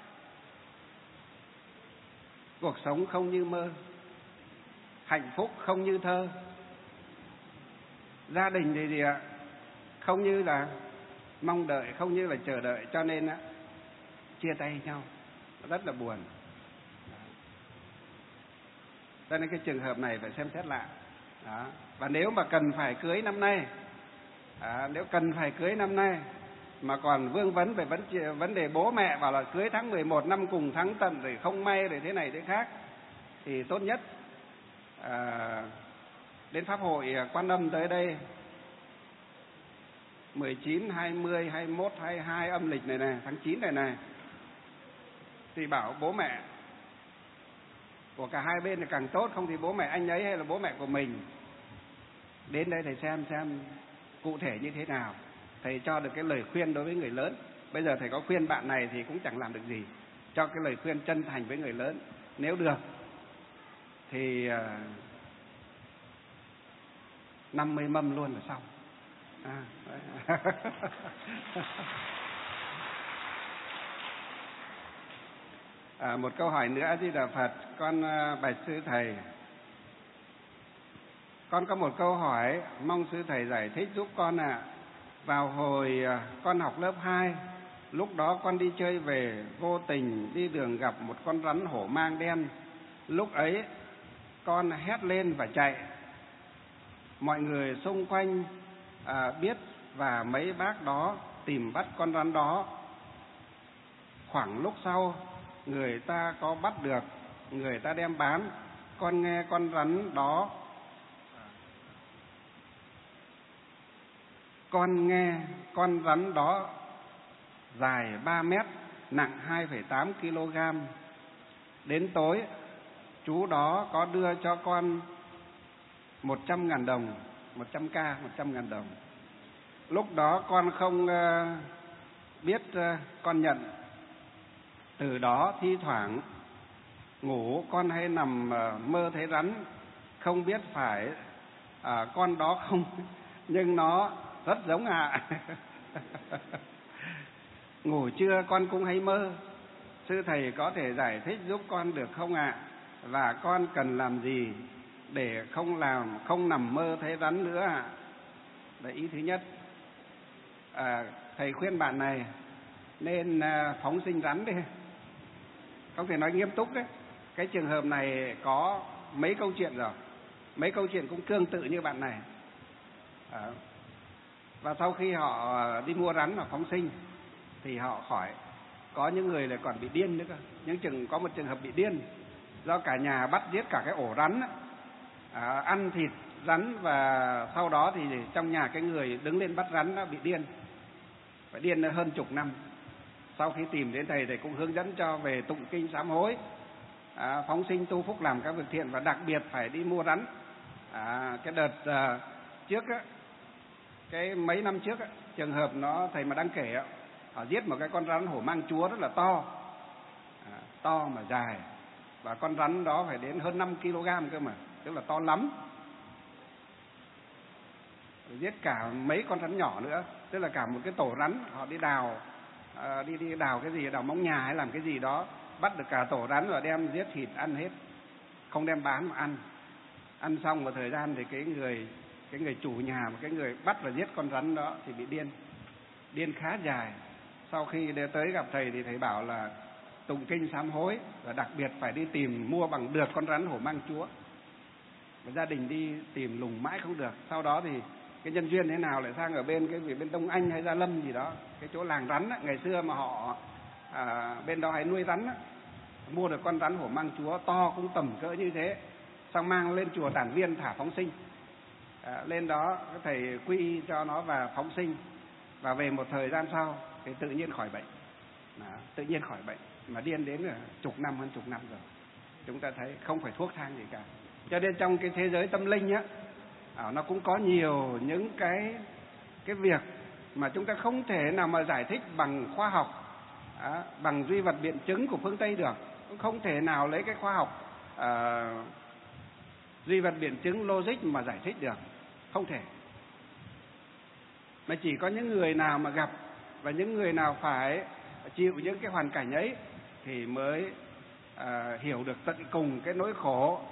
Speaker 2: cuộc sống không như mơ, hạnh phúc không như thơ, gia đình thì không như là mong đợi, không như là chờ đợi. Cho nên chia tay nhau rất là buồn. Cho nên cái trường hợp này phải xem xét lại đó. Và nếu mà cần phải cưới năm nay, nếu cần phải cưới năm nay mà còn vương vấn về vấn đề bố mẹ bảo là cưới tháng 11 năm cùng tháng Tận rồi không may rồi thế này thế khác, thì tốt nhất đến Pháp hội Quan Âm tới đây 19, 20, 21, 22 âm lịch này, tháng 9 này, thì bảo bố mẹ của cả hai bên là càng tốt, không thì bố mẹ anh ấy hay là bố mẹ của mình đến đây thầy xem cụ thể như thế nào, thầy cho được cái lời khuyên đối với người lớn. Bây giờ thầy có khuyên bạn này thì cũng chẳng làm được gì, cho cái lời khuyên chân thành với người lớn. Nếu được thì 50 mâm luôn là xong. Một câu hỏi nữa. A Di Đà Phật, con bạch sư thầy, con có một câu hỏi mong sư thầy giải thích giúp con ạ. Vào hồi con học lớp 2, lúc đó con đi chơi về, vô tình đi đường gặp một con rắn hổ mang đen. Lúc ấy con hét lên và chạy. Mọi người xung quanh biết và mấy bác đó tìm bắt con rắn đó. Khoảng lúc sau người ta có bắt được, người ta đem bán. Con nghe con rắn đó dài 3 mét, nặng 2,8 kg. Đến tối chú đó có đưa cho con 100.000 đồng, 100.000 đồng. Lúc đó con không biết con nhận. Từ đó thi thoảng ngủ con hay nằm mơ thấy rắn, không biết phải con đó không, nhưng nó rất giống ạ. Ngủ trưa con cũng hay mơ, sư thầy có thể giải thích giúp con được không ạ? Và con cần làm gì để không nằm mơ thấy rắn nữa ạ? Đấy, ý thứ nhất. Thầy khuyên bạn này nên phóng sinh rắn đi. Không thể nói nghiêm túc đấy. Cái trường hợp này có mấy câu chuyện rồi, mấy câu chuyện cũng tương tự như bạn này. Và sau khi họ đi mua rắn và phóng sinh thì họ khỏi. Có những người lại còn bị điên nữa cơ. Có một trường hợp bị điên do cả nhà bắt giết cả cái ổ rắn, ăn thịt rắn, và sau đó thì trong nhà cái người đứng lên bắt rắn đã bị điên, phải điên hơn chục năm. Sau khi tìm đến thầy cũng hướng dẫn cho về tụng kinh sám hối, phóng sinh tu phúc làm các việc thiện, và đặc biệt phải đi mua rắn. Cái đợt trước á, cái mấy năm trước á, trường hợp nó thầy mà đang kể á, họ giết một cái con rắn hổ mang chúa rất là to, to mà dài, và con rắn đó phải đến hơn 5 kg cơ mà, tức là to lắm. Giết cả mấy con rắn nhỏ nữa, tức là cả một cái tổ rắn. Họ đi đào, đi đào cái gì, đào móng nhà hay làm cái gì đó, bắt được cả tổ rắn rồi đem giết thịt ăn hết, không đem bán mà ăn. Ăn xong một thời gian thì cái người chủ nhà, một cái người bắt và giết con rắn đó thì bị điên khá dài. Sau khi tới gặp thầy thì thầy bảo là tụng kinh sám hối, và đặc biệt phải đi tìm mua bằng được con rắn hổ mang chúa. Và gia đình đi tìm lùng mãi không được. Sau đó thì cái nhân duyên thế nào lại sang ở bên Đông Anh hay Gia Lâm gì đó, cái chỗ làng rắn á, ngày xưa mà họ bên đó hay nuôi rắn á, mua được con rắn hổ mang chúa to cũng tầm cỡ như thế, xong mang lên chùa Tản Viên thả phóng sinh. Lên đó thầy quy cho nó và phóng sinh, và về một thời gian sau thì tự nhiên khỏi bệnh. Tự nhiên khỏi bệnh mà điên đến hơn chục năm rồi. Chúng ta thấy không phải thuốc thang gì cả. Cho nên trong cái thế giới tâm linh á, nó cũng có nhiều những cái việc mà chúng ta không thể nào mà giải thích bằng khoa học, bằng duy vật biện chứng của phương Tây được. Cũng không thể nào lấy cái khoa học duy vật biện chứng logic mà giải thích được, không thể. Mà chỉ có những người nào mà gặp và những người nào phải chịu những cái hoàn cảnh ấy thì mới hiểu được tận cùng cái nỗi khổ,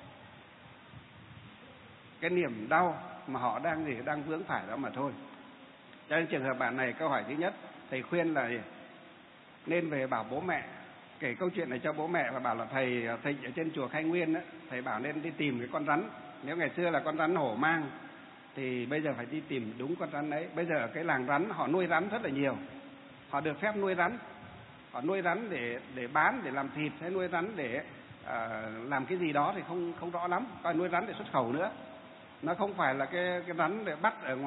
Speaker 2: cái niềm đau mà họ đang vướng phải đó mà thôi. Cho nên trường hợp bạn này, câu hỏi thứ nhất thầy khuyên là nên về bảo bố mẹ, kể câu chuyện này cho bố mẹ, và bảo là thầy ở trên chùa Khai Nguyên ấy, thầy bảo nên đi tìm cái con rắn. Nếu ngày xưa là con rắn hổ mang thì bây giờ phải đi tìm đúng con rắn đấy. Bây giờ ở cái làng rắn họ nuôi rắn rất là nhiều, họ được phép nuôi rắn. Họ nuôi rắn để bán, để làm thịt, hay nuôi rắn để làm cái gì đó thì không rõ lắm. Còn nuôi rắn để xuất khẩu nữa. Nó không phải là cái rắn để bắt ở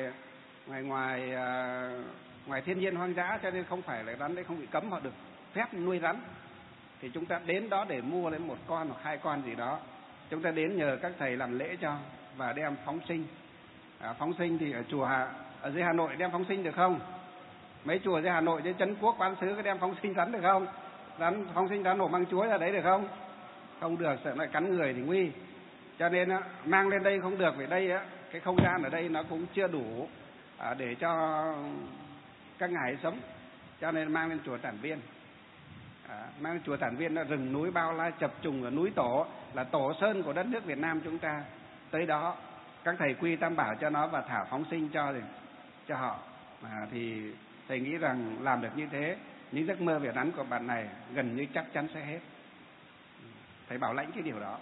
Speaker 2: ngoài thiên nhiên hoang dã, cho nên không phải là rắn đấy không bị cấm, họ được phép nuôi rắn. Thì chúng ta đến đó để mua đến một con hoặc 2 con gì đó, chúng ta đến nhờ các thầy làm lễ cho và đem phóng sinh. Phóng sinh thì ở chùa ở dưới Hà Nội đem phóng sinh được không? Mấy chùa dưới Hà Nội, dưới Trấn Quốc, Quán Sứ có đem phóng sinh rắn được không? Phóng sinh rắn hổ mang chúa ra đấy được không? Không được, sợ lại cắn người thì nguy. Cho nên mang lên đây không được, vì đây cái không gian ở đây nó cũng chưa đủ để cho các ngài sống. Cho nên mang lên chùa Tản Viên. Mang lên chùa Tản Viên là rừng núi bao la chập trùng, ở núi Tổ, là tổ sơn của đất nước Việt Nam chúng ta. Tới đó các thầy quy tam bảo cho nó và thả phóng sinh cho họ. Thì thầy nghĩ rằng làm được như thế, những giấc mơ về rắn của bạn này gần như chắc chắn sẽ hết. Thầy bảo lãnh cái điều đó.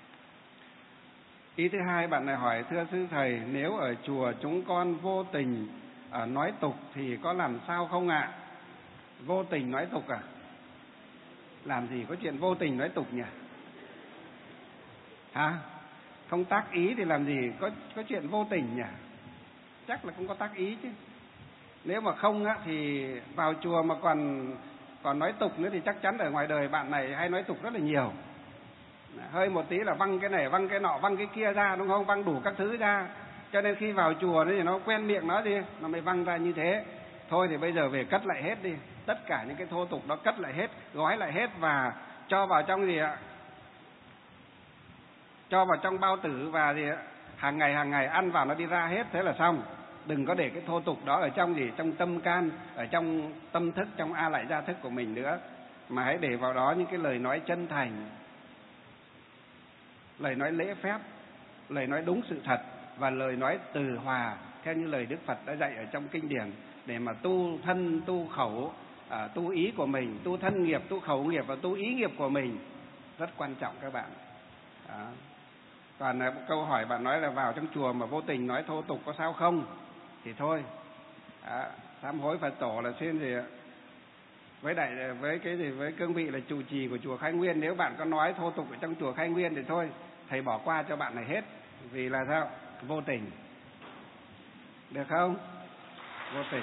Speaker 2: Ý thứ hai, bạn này hỏi: thưa sư thầy, nếu ở chùa chúng con vô tình nói tục thì có làm sao không ạ? Vô tình nói tục à? Làm gì có chuyện vô tình nói tục nhỉ? Hả? Không tác ý thì làm gì có chuyện vô tình nhỉ? Chắc là cũng có tác ý chứ. Nếu mà không á thì vào chùa mà còn nói tục nữa thì chắc chắn ở ngoài đời bạn này hay nói tục rất là nhiều. Hơi một tí là văng cái này, văng cái nọ, văng cái kia ra, đúng không? Văng đủ các thứ ra. Cho nên khi vào chùa thì nó quen miệng nó đi, nó mới văng ra như thế. Thôi thì bây giờ về cất lại hết đi. Tất cả những cái thô tục đó cất lại hết, gói lại hết và cho vào trong gì ạ? Cho vào trong bao tử và gì ạ? Hàng ngày ăn vào nó đi ra hết, thế là xong. Đừng có để cái thô tục đó ở trong gì, trong tâm can, ở trong tâm thức, trong a lại gia thức của mình nữa, mà hãy để vào đó những cái lời nói chân thành, lời nói lễ phép, lời nói đúng sự thật và lời nói từ hòa theo như lời Đức Phật đã dạy ở trong kinh điển, để mà tu thân tu khẩu, tu ý của mình, tu thân nghiệp, tu khẩu nghiệp và tu ý nghiệp của mình rất quan trọng các bạn. Đó. Còn câu hỏi bạn nói là vào trong chùa mà vô tình nói thô tục có sao không, thì thôi, sám hối Phật tổ là xin gì ạ, với cương vị là trụ trì của chùa Khai Nguyên, nếu bạn có nói thô tục ở trong chùa Khai Nguyên thì thôi, thầy bỏ qua cho bạn này hết, vì là sao? Vô tình, được không? Vô tình.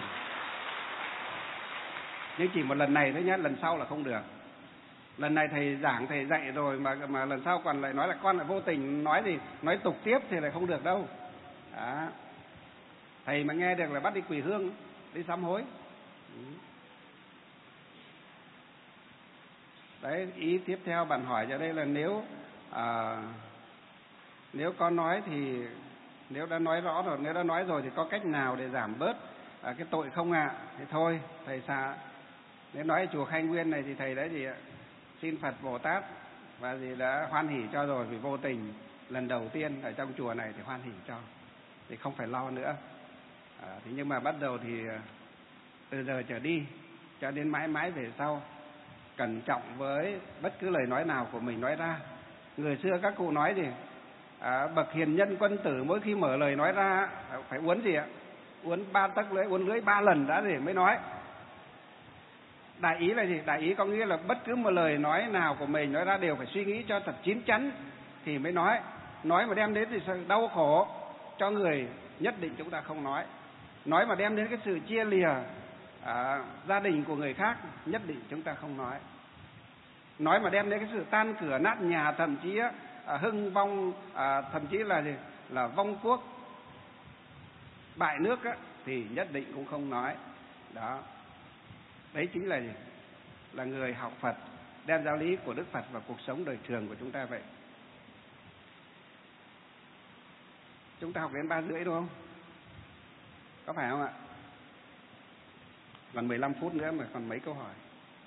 Speaker 2: Nhưng chỉ một lần này thôi nhé, lần sau là không được. Lần này thầy giảng, thầy dạy rồi mà lần sau còn lại nói là con lại vô tình nói gì, nói tục tiếp thì lại không được đâu. Đó. Thầy mà nghe được là bắt đi quỳ hương, đi sám hối. Đấy, ý tiếp theo bạn hỏi cho đây là nếu con nói thì, nếu đã nói rõ rồi, nếu đã nói rồi thì có cách nào để giảm bớt cái tội không ạ? Thì thôi, thầy nếu nói ở chùa Khai Nguyên này thì thầy đã gì ạ? Xin Phật Bồ Tát và gì đã hoan hỷ cho rồi, vì vô tình lần đầu tiên ở trong chùa này thì hoan hỷ cho, thì không phải lo nữa. Thì nhưng mà bắt đầu thì từ giờ trở đi cho đến mãi mãi về sau, cẩn trọng với bất cứ lời nói nào của mình nói ra. Người xưa các cụ nói gì, bậc hiền nhân quân tử mỗi khi mở lời nói ra phải uốn gì ạ? Uốn 3 tấc lưỡi, uốn lưỡi 3 lần đã gì mới nói. Đại ý là gì? Đại ý có nghĩa là bất cứ một lời nói nào của mình nói ra đều phải suy nghĩ cho thật chín chắn thì mới nói. Nói mà đem đến thì đau khổ cho người, nhất định chúng ta không nói. Nói mà đem đến cái sự chia lìa gia đình của người khác, nhất định chúng ta không nói. Nói mà đem đến cái sự tan cửa nát nhà, thậm chí hưng vong, thậm chí là gì? Là vong quốc, bại nước thì nhất định cũng không nói. Đó. Đấy chính là gì? Là người học Phật đem giáo lý của Đức Phật vào cuộc sống đời thường của chúng ta vậy. Chúng ta học đến 3:30 đúng không? Có phải không ạ? Còn 15 phút nữa mà còn mấy câu hỏi.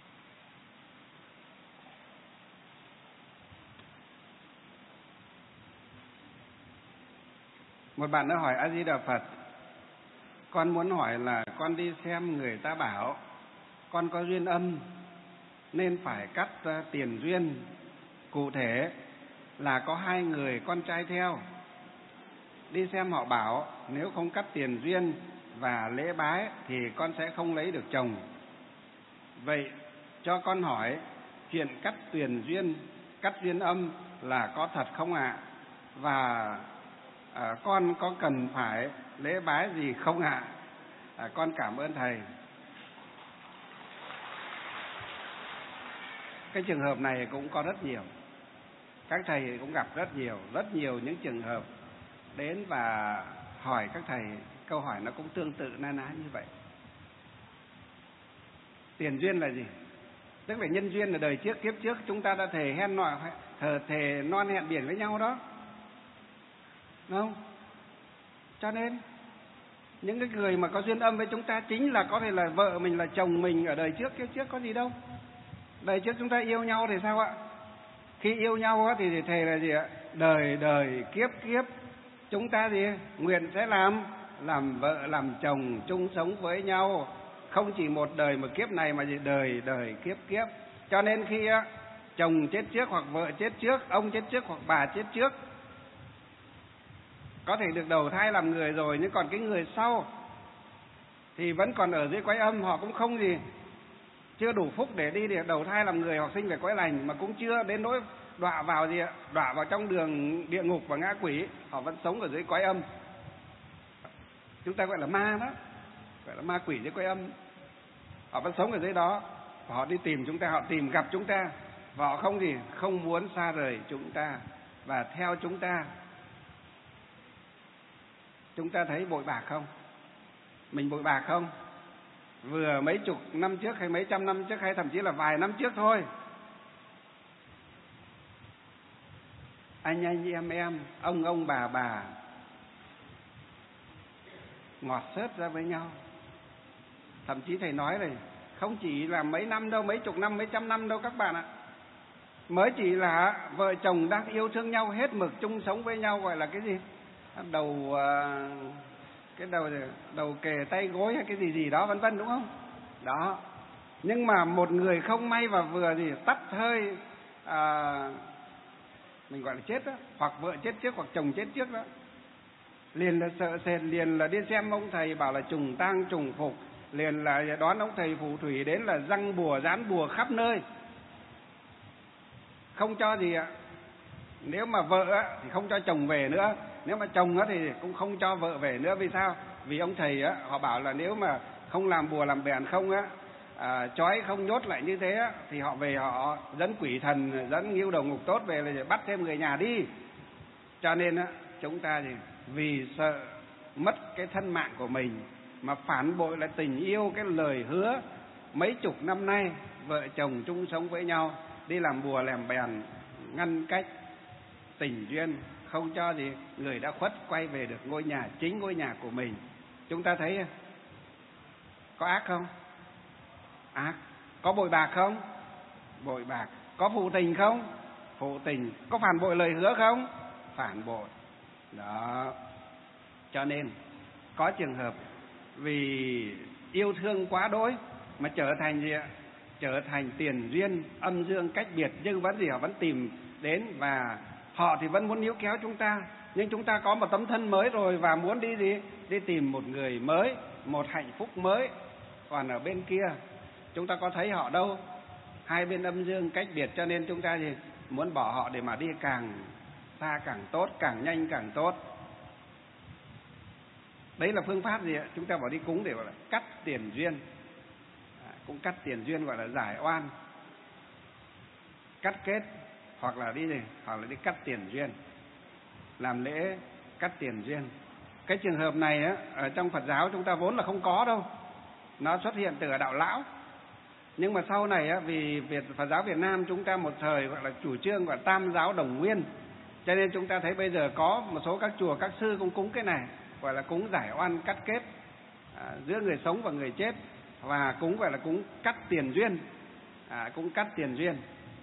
Speaker 2: Một bạn đã hỏi A Di Đà Phật, con muốn hỏi là con đi xem người ta bảo con có duyên âm nên phải cắt tiền duyên, cụ thể là có 2 người con trai theo. Đi xem họ bảo nếu không cắt tiền duyên và lễ bái thì con sẽ không lấy được chồng. Vậy cho con hỏi chuyện cắt tiền duyên, cắt duyên âm là có thật không ạ? Và con có cần phải lễ bái gì không ạ? Con cảm ơn thầy. Cái trường hợp này cũng có rất nhiều. Các thầy cũng gặp rất nhiều những trường hợp đến và hỏi các thầy câu hỏi nó cũng tương tự na ná như vậy. Tiền duyên là gì? Tức là nhân duyên là đời trước kiếp trước chúng ta đã thề non hẹn biển với nhau đó, đúng không? Cho nên những cái người mà có duyên âm với chúng ta chính là có thể là vợ mình, là chồng mình ở đời trước kiếp trước, có gì đâu. Đời trước chúng ta yêu nhau thì sao ạ? Khi yêu nhau thì thề là gì ạ? Đời đời kiếp kiếp chúng ta gì? Nguyện sẽ làm vợ làm chồng chung sống với nhau, không chỉ một đời một kiếp này mà gì? Đời đời kiếp kiếp. Cho nên khi chồng chết trước hoặc vợ chết trước, ông chết trước hoặc bà chết trước, có thể được đầu thai làm người rồi, nhưng còn cái người sau thì vẫn còn ở dưới cõi âm, họ cũng không gì, chưa đủ phúc để đi để đầu thai làm người hoặc sinh về cõi lành, mà cũng chưa đến nỗi đọa vào gì ạ? Đọa vào trong đường địa ngục và ngã quỷ, họ vẫn sống ở dưới cõi âm. Chúng ta gọi là ma đó, gọi là ma quỷ dưới cõi âm. Họ vẫn sống ở dưới đó, và họ đi tìm chúng ta, họ tìm gặp chúng ta, và họ không muốn xa rời chúng ta và theo chúng ta. Chúng ta thấy bội bạc không? Mình bội bạc không? Vừa mấy chục năm trước hay mấy trăm năm trước hay thậm chí là vài năm trước thôi, anh em, ông bà, ngọt xớt ra với nhau. Thậm chí thầy nói này, không chỉ là mấy năm đâu, mấy chục năm, mấy trăm năm đâu các bạn ạ. Mới chỉ là vợ chồng đang yêu thương nhau hết mực, chung sống với nhau, gọi là cái gì? Đầu kề tay gối hay cái gì đó vân vân, đúng không? Đó. Nhưng mà một người không may và vừa gì tắt hơi, mình gọi là chết đó, hoặc vợ chết trước hoặc chồng chết trước đó, liền là sợ sệt, liền là đi xem ông thầy bảo là trùng tang trùng phục, liền là đón ông thầy phù thủy đến là răng bùa dán bùa khắp nơi, không cho gì ạ. Nếu mà vợ á, thì không cho chồng về nữa, nếu mà chồng á, thì cũng không cho vợ về nữa. Vì sao? Vì ông thầy á, họ bảo là nếu mà không làm bùa làm bèn, không á, trói không nhốt lại như thế á, thì họ về họ dẫn quỷ thần, dẫn nghiêu đầu ngục tốt về là bắt thêm người nhà đi. Cho nên á, chúng ta thì vì sợ mất cái thân mạng của mình mà phản bội lại tình yêu, cái lời hứa mấy chục năm nay vợ chồng chung sống với nhau, đi làm bùa làm bèn, ngăn cách tình duyên, không cho gì người đã khuất quay về được ngôi nhà chính, ngôi nhà của mình. Chúng ta thấy có ác không? Ác. Có bội bạc không? Bội bạc. Có phụ tình không? Phụ tình. Có phản bội lời hứa không? Phản bội. Đó. Cho nên có trường hợp vì yêu thương quá đỗi mà trở thành gì ạ? Trở thành tiền duyên âm dương cách biệt, nhưng vẫn gì, họ vẫn tìm đến và họ thì vẫn muốn níu kéo chúng ta, nhưng chúng ta có một tấm thân mới rồi và muốn đi gì? Đi tìm một người mới, một hạnh phúc mới. Còn ở bên kia chúng ta có thấy họ đâu, hai bên âm dương cách biệt, cho nên chúng ta gì? Muốn bỏ họ để mà đi càng xa càng tốt, càng nhanh càng tốt. Đấy là phương pháp gì ạ? Chúng ta bảo đi cúng để gọi là cắt tiền duyên. Cũng cắt tiền duyên, gọi là giải oan, cắt kết, hoặc là đi gì? Hoặc là đi cắt tiền duyên, làm lễ cắt tiền duyên. Cái trường hợp này á, ở trong Phật giáo chúng ta vốn là không có đâu, nó xuất hiện từ ở đạo lão. Nhưng mà sau này á, vì Phật giáo Việt Nam chúng ta một thời gọi là chủ trương gọi là tam giáo đồng nguyên, cho nên chúng ta thấy bây giờ có một số các chùa, các sư cũng cúng cái này, gọi là cúng giải oan cắt kết giữa người sống và người chết, và cúng gọi là cúng cắt tiền duyên. Cúng cắt tiền duyên.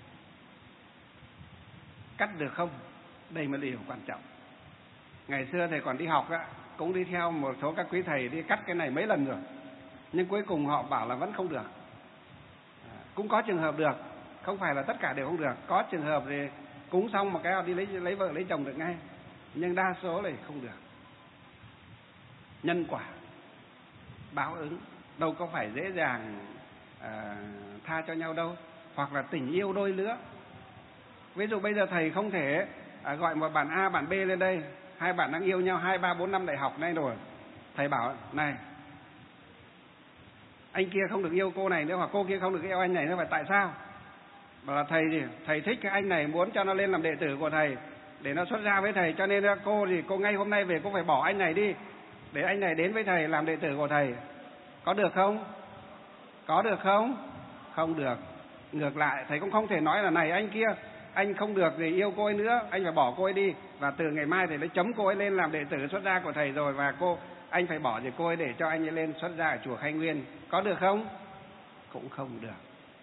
Speaker 2: Cắt được không? Đây mới là điều quan trọng. Ngày xưa thầy còn đi học á, cũng đi theo một số các quý thầy đi cắt cái này mấy lần rồi, nhưng cuối cùng họ bảo là vẫn không được. Cũng có trường hợp được, không phải là tất cả đều không được. Có trường hợp thì cúng xong một cái họ đi lấy vợ lấy chồng được ngay, nhưng đa số là không được. Nhân quả báo ứng, đâu có phải dễ dàng tha cho nhau đâu. Hoặc là tình yêu đôi lứa. Ví dụ bây giờ thầy không thể gọi một bạn A bạn B lên đây, hai bạn đang yêu nhau 2, 3, 4 năm đại học nay rồi, thầy bảo này, anh kia không được yêu cô này nữa, hoặc cô kia không được yêu anh này nữa. Vậy tại sao? Bảo là thầy thích cái anh này, muốn cho nó lên làm đệ tử của thầy để nó xuất gia với thầy, cho nên cô ngay hôm nay về cô phải bỏ anh này đi để anh này đến với thầy làm đệ tử của thầy. Có được không? Có được không? Không được. Ngược lại, thầy cũng không thể nói là này anh kia, anh không được thì yêu cô ấy nữa, anh phải bỏ cô ấy đi, và từ ngày mai thầy lấy chấm cô ấy lên làm đệ tử xuất gia của thầy rồi, và anh phải bỏ thì cô ấy để cho anh ấy lên xuất gia ở chùa Khai Nguyên. Có được không? Cũng không được.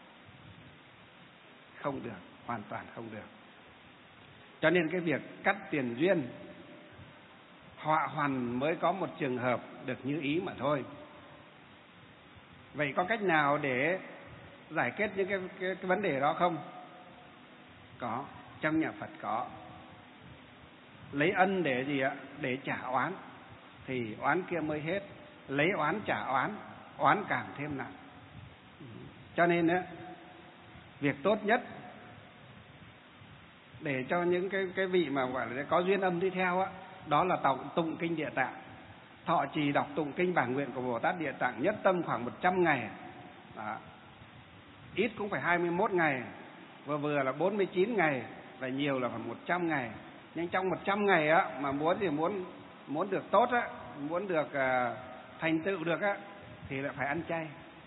Speaker 2: Không được, hoàn toàn không được. Cho nên cái việc cắt tiền duyên, họa hoàn mới có một trường hợp được như ý mà thôi. Vậy có cách nào để giải quyết những cái vấn đề đó không? Có, trong nhà Phật có. Lấy ân để gì ạ? Để trả oán, thì oán kia mới hết. Lấy oán trả oán, oán càng thêm nặng. Cho nên á, việc tốt nhất để cho những cái vị mà gọi là có duyên âm đi theo á, đó là tụng kinh Địa Tạng, thọ trì đọc tụng kinh bản nguyện của Bồ Tát Địa Tạng nhất tâm khoảng 100 ngày. Đó. Ít cũng phải 21 ngày, vừa là 49 ngày, và nhiều là khoảng 100 ngày. Nhưng trong 100 ngày á, mà muốn được tốt á, muốn được thành tựu được á, thì lại phải ăn chay.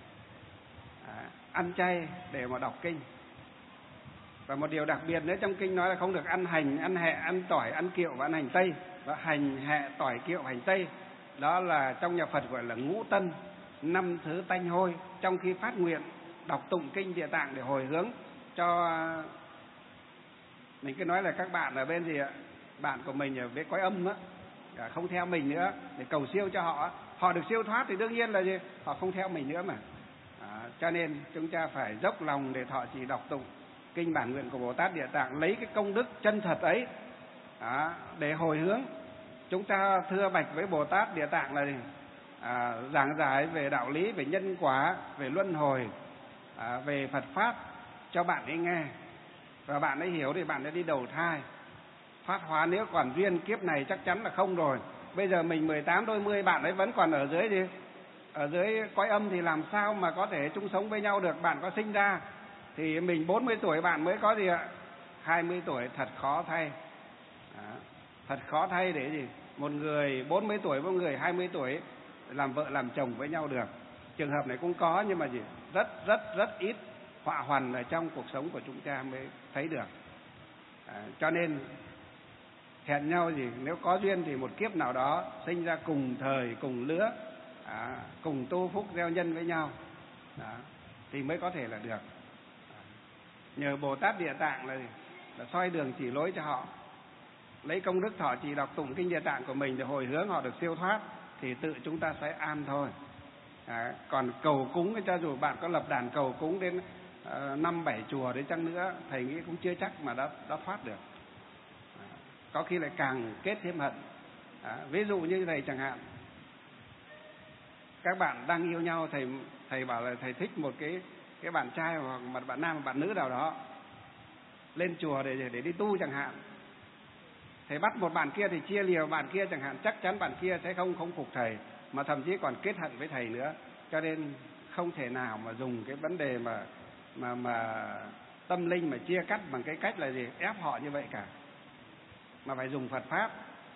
Speaker 2: Ăn chay để mà đọc kinh. Và một điều đặc biệt nữa trong kinh nói là không được ăn hành, ăn hẹ, ăn tỏi, ăn kiệu và ăn hành tây. Và hành, hẹ, tỏi, kiệu, hành tây đó là trong nhà Phật gọi là ngũ tân, 5 thứ tanh hôi. Trong khi phát nguyện đọc tụng kinh Địa Tạng để hồi hướng cho, mình cứ nói là các bạn ở bên gì ạ, bạn của mình ở với cõi âm á, không theo mình nữa, để cầu siêu cho họ, họ được siêu thoát thì đương nhiên là gì, họ không theo mình nữa mà. Cho nên chúng ta phải dốc lòng để thọ trì đọc tụng kinh bản nguyện của Bồ Tát Địa Tạng, lấy cái công đức chân thật ấy để hồi hướng. Chúng ta thưa bạch với Bồ Tát Địa Tạng là gì? Giảng giải về đạo lý, về nhân quả, về luân hồi, về Phật pháp cho bạn ấy nghe, và bạn ấy hiểu thì bạn ấy đi đầu thai phát hóa. Nếu còn duyên kiếp này chắc chắn là không rồi. Bây giờ mình 18 đôi mươi, bạn ấy vẫn còn ở dưới gì, ở dưới cõi âm thì làm sao mà có thể chung sống với nhau được. Bạn có sinh ra thì mình 40 tuổi, bạn mới có gì ạ, 20 tuổi, thật khó thay. Thật khó thay để gì một người 40 tuổi với một người 20 tuổi làm vợ làm chồng với nhau được. Trường hợp này cũng có, nhưng mà gì rất ít họa hoàn ở trong cuộc sống của chúng ta mới thấy được. Cho nên hẹn nhau gì, nếu có duyên thì một kiếp nào đó sinh ra cùng thời cùng lứa, cùng tu phúc gieo nhân với nhau, thì mới có thể là được. Nhờ Bồ Tát Địa Tạng là soi đường chỉ lối cho họ, lấy công đức thọ trì đọc tụng kinh Địa Tạng của mình để hồi hướng họ được siêu thoát, thì tự chúng ta sẽ an thôi. Còn cầu cúng, cho dù bạn có lập đàn cầu cúng đến 5-7 chùa đến chăng nữa, thầy nghĩ cũng chưa chắc mà đã thoát được. Có khi lại càng kết thêm hận. Ví dụ như thầy chẳng hạn, các bạn đang yêu nhau, thầy bảo là thầy thích một cái bạn trai hoặc một bạn nam, một bạn nữ nào đó, lên chùa để đi tu chẳng hạn. Thầy bắt một bạn kia thì chia liều bạn kia chẳng hạn, chắc chắn bạn kia sẽ không phục thầy, mà thậm chí còn kết hận với thầy nữa. Cho nên không thể nào mà dùng cái vấn đề mà tâm linh mà chia cắt bằng cái cách là gì, ép họ như vậy cả, mà phải dùng Phật pháp,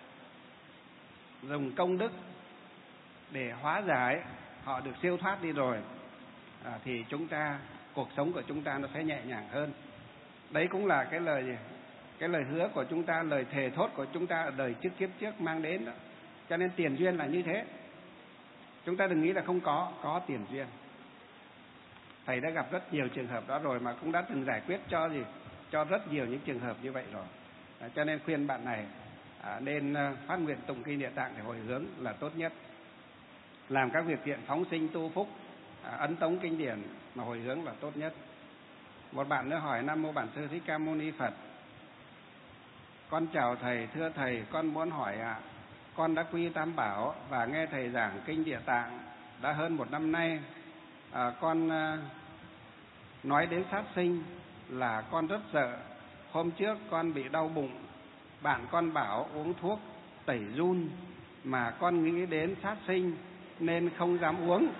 Speaker 2: dùng công đức để hóa giải, họ được siêu thoát đi rồi, thì chúng ta, cuộc sống của chúng ta nó sẽ nhẹ nhàng hơn. Đấy cũng là cái lời gì, cái lời hứa của chúng ta, lời thề thốt của chúng ta ở đời trước kiếp trước mang đến đó. Cho nên tiền duyên là như thế. Chúng ta đừng nghĩ là không có tiền duyên. Thầy đã gặp rất nhiều trường hợp đó rồi, mà cũng đã từng giải quyết cho rất nhiều những trường hợp như vậy rồi. Cho nên khuyên bạn này nên phát nguyện tụng kinh Địa Tạng để hồi hướng là tốt nhất. Làm các việc thiện phóng sinh tu phúc, ấn tống kinh điển mà hồi hướng là tốt nhất. Một bạn nữa hỏi: Nam mô Bản Sư Thích Ca Mâu Ni Phật. Con chào thầy, thưa thầy, con muốn hỏi con đã quy Tam Bảo và nghe thầy giảng kinh Địa Tạng đã hơn 1 năm nay. Con nói đến sát sinh là con rất sợ. Hôm trước con bị đau bụng, bạn con bảo uống thuốc tẩy run, mà con nghĩ đến sát sinh nên không dám uống.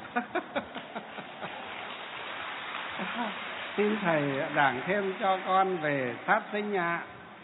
Speaker 2: Xin thầy giảng thêm cho con về sát sinh ạ.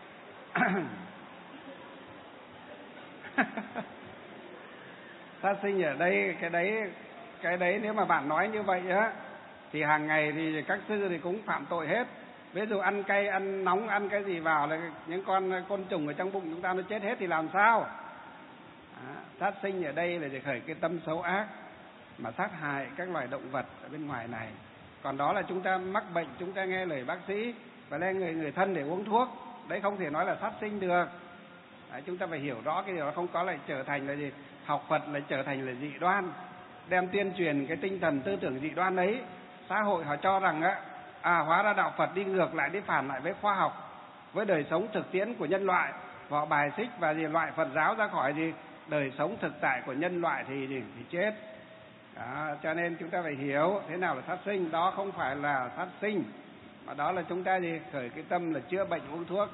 Speaker 2: Sát sinh ở đây, cái đấy nếu mà bạn nói như vậy á, thì hàng ngày thì các sư thì cũng phạm tội hết. Ví dụ ăn cay, ăn nóng, ăn cái gì vào là những con côn trùng ở trong bụng chúng ta nó chết hết thì làm sao? Sát sinh ở đây là để khởi cái tâm xấu ác mà sát hại các loài động vật ở bên ngoài này. Còn đó là chúng ta mắc bệnh, chúng ta nghe lời bác sĩ và nghe người thân để uống thuốc, đấy không thể nói là sát sinh được. Đấy, chúng ta phải hiểu rõ cái điều đó, không có lại trở thành là gì, học Phật lại trở thành là dị đoan, đem tuyên truyền cái tinh thần tư tưởng dị đoan ấy. Xã hội họ cho rằng hóa ra đạo Phật đi ngược lại, đi phản lại với khoa học, với đời sống thực tiễn của nhân loại, và họ bài xích và loại Phật giáo ra khỏi đời sống thực tại của nhân loại thì chết. Cho nên chúng ta phải hiểu thế nào là sát sinh. Đó không phải là sát sinh, mà đó là chúng ta khởi cái tâm là chữa bệnh uống thuốc.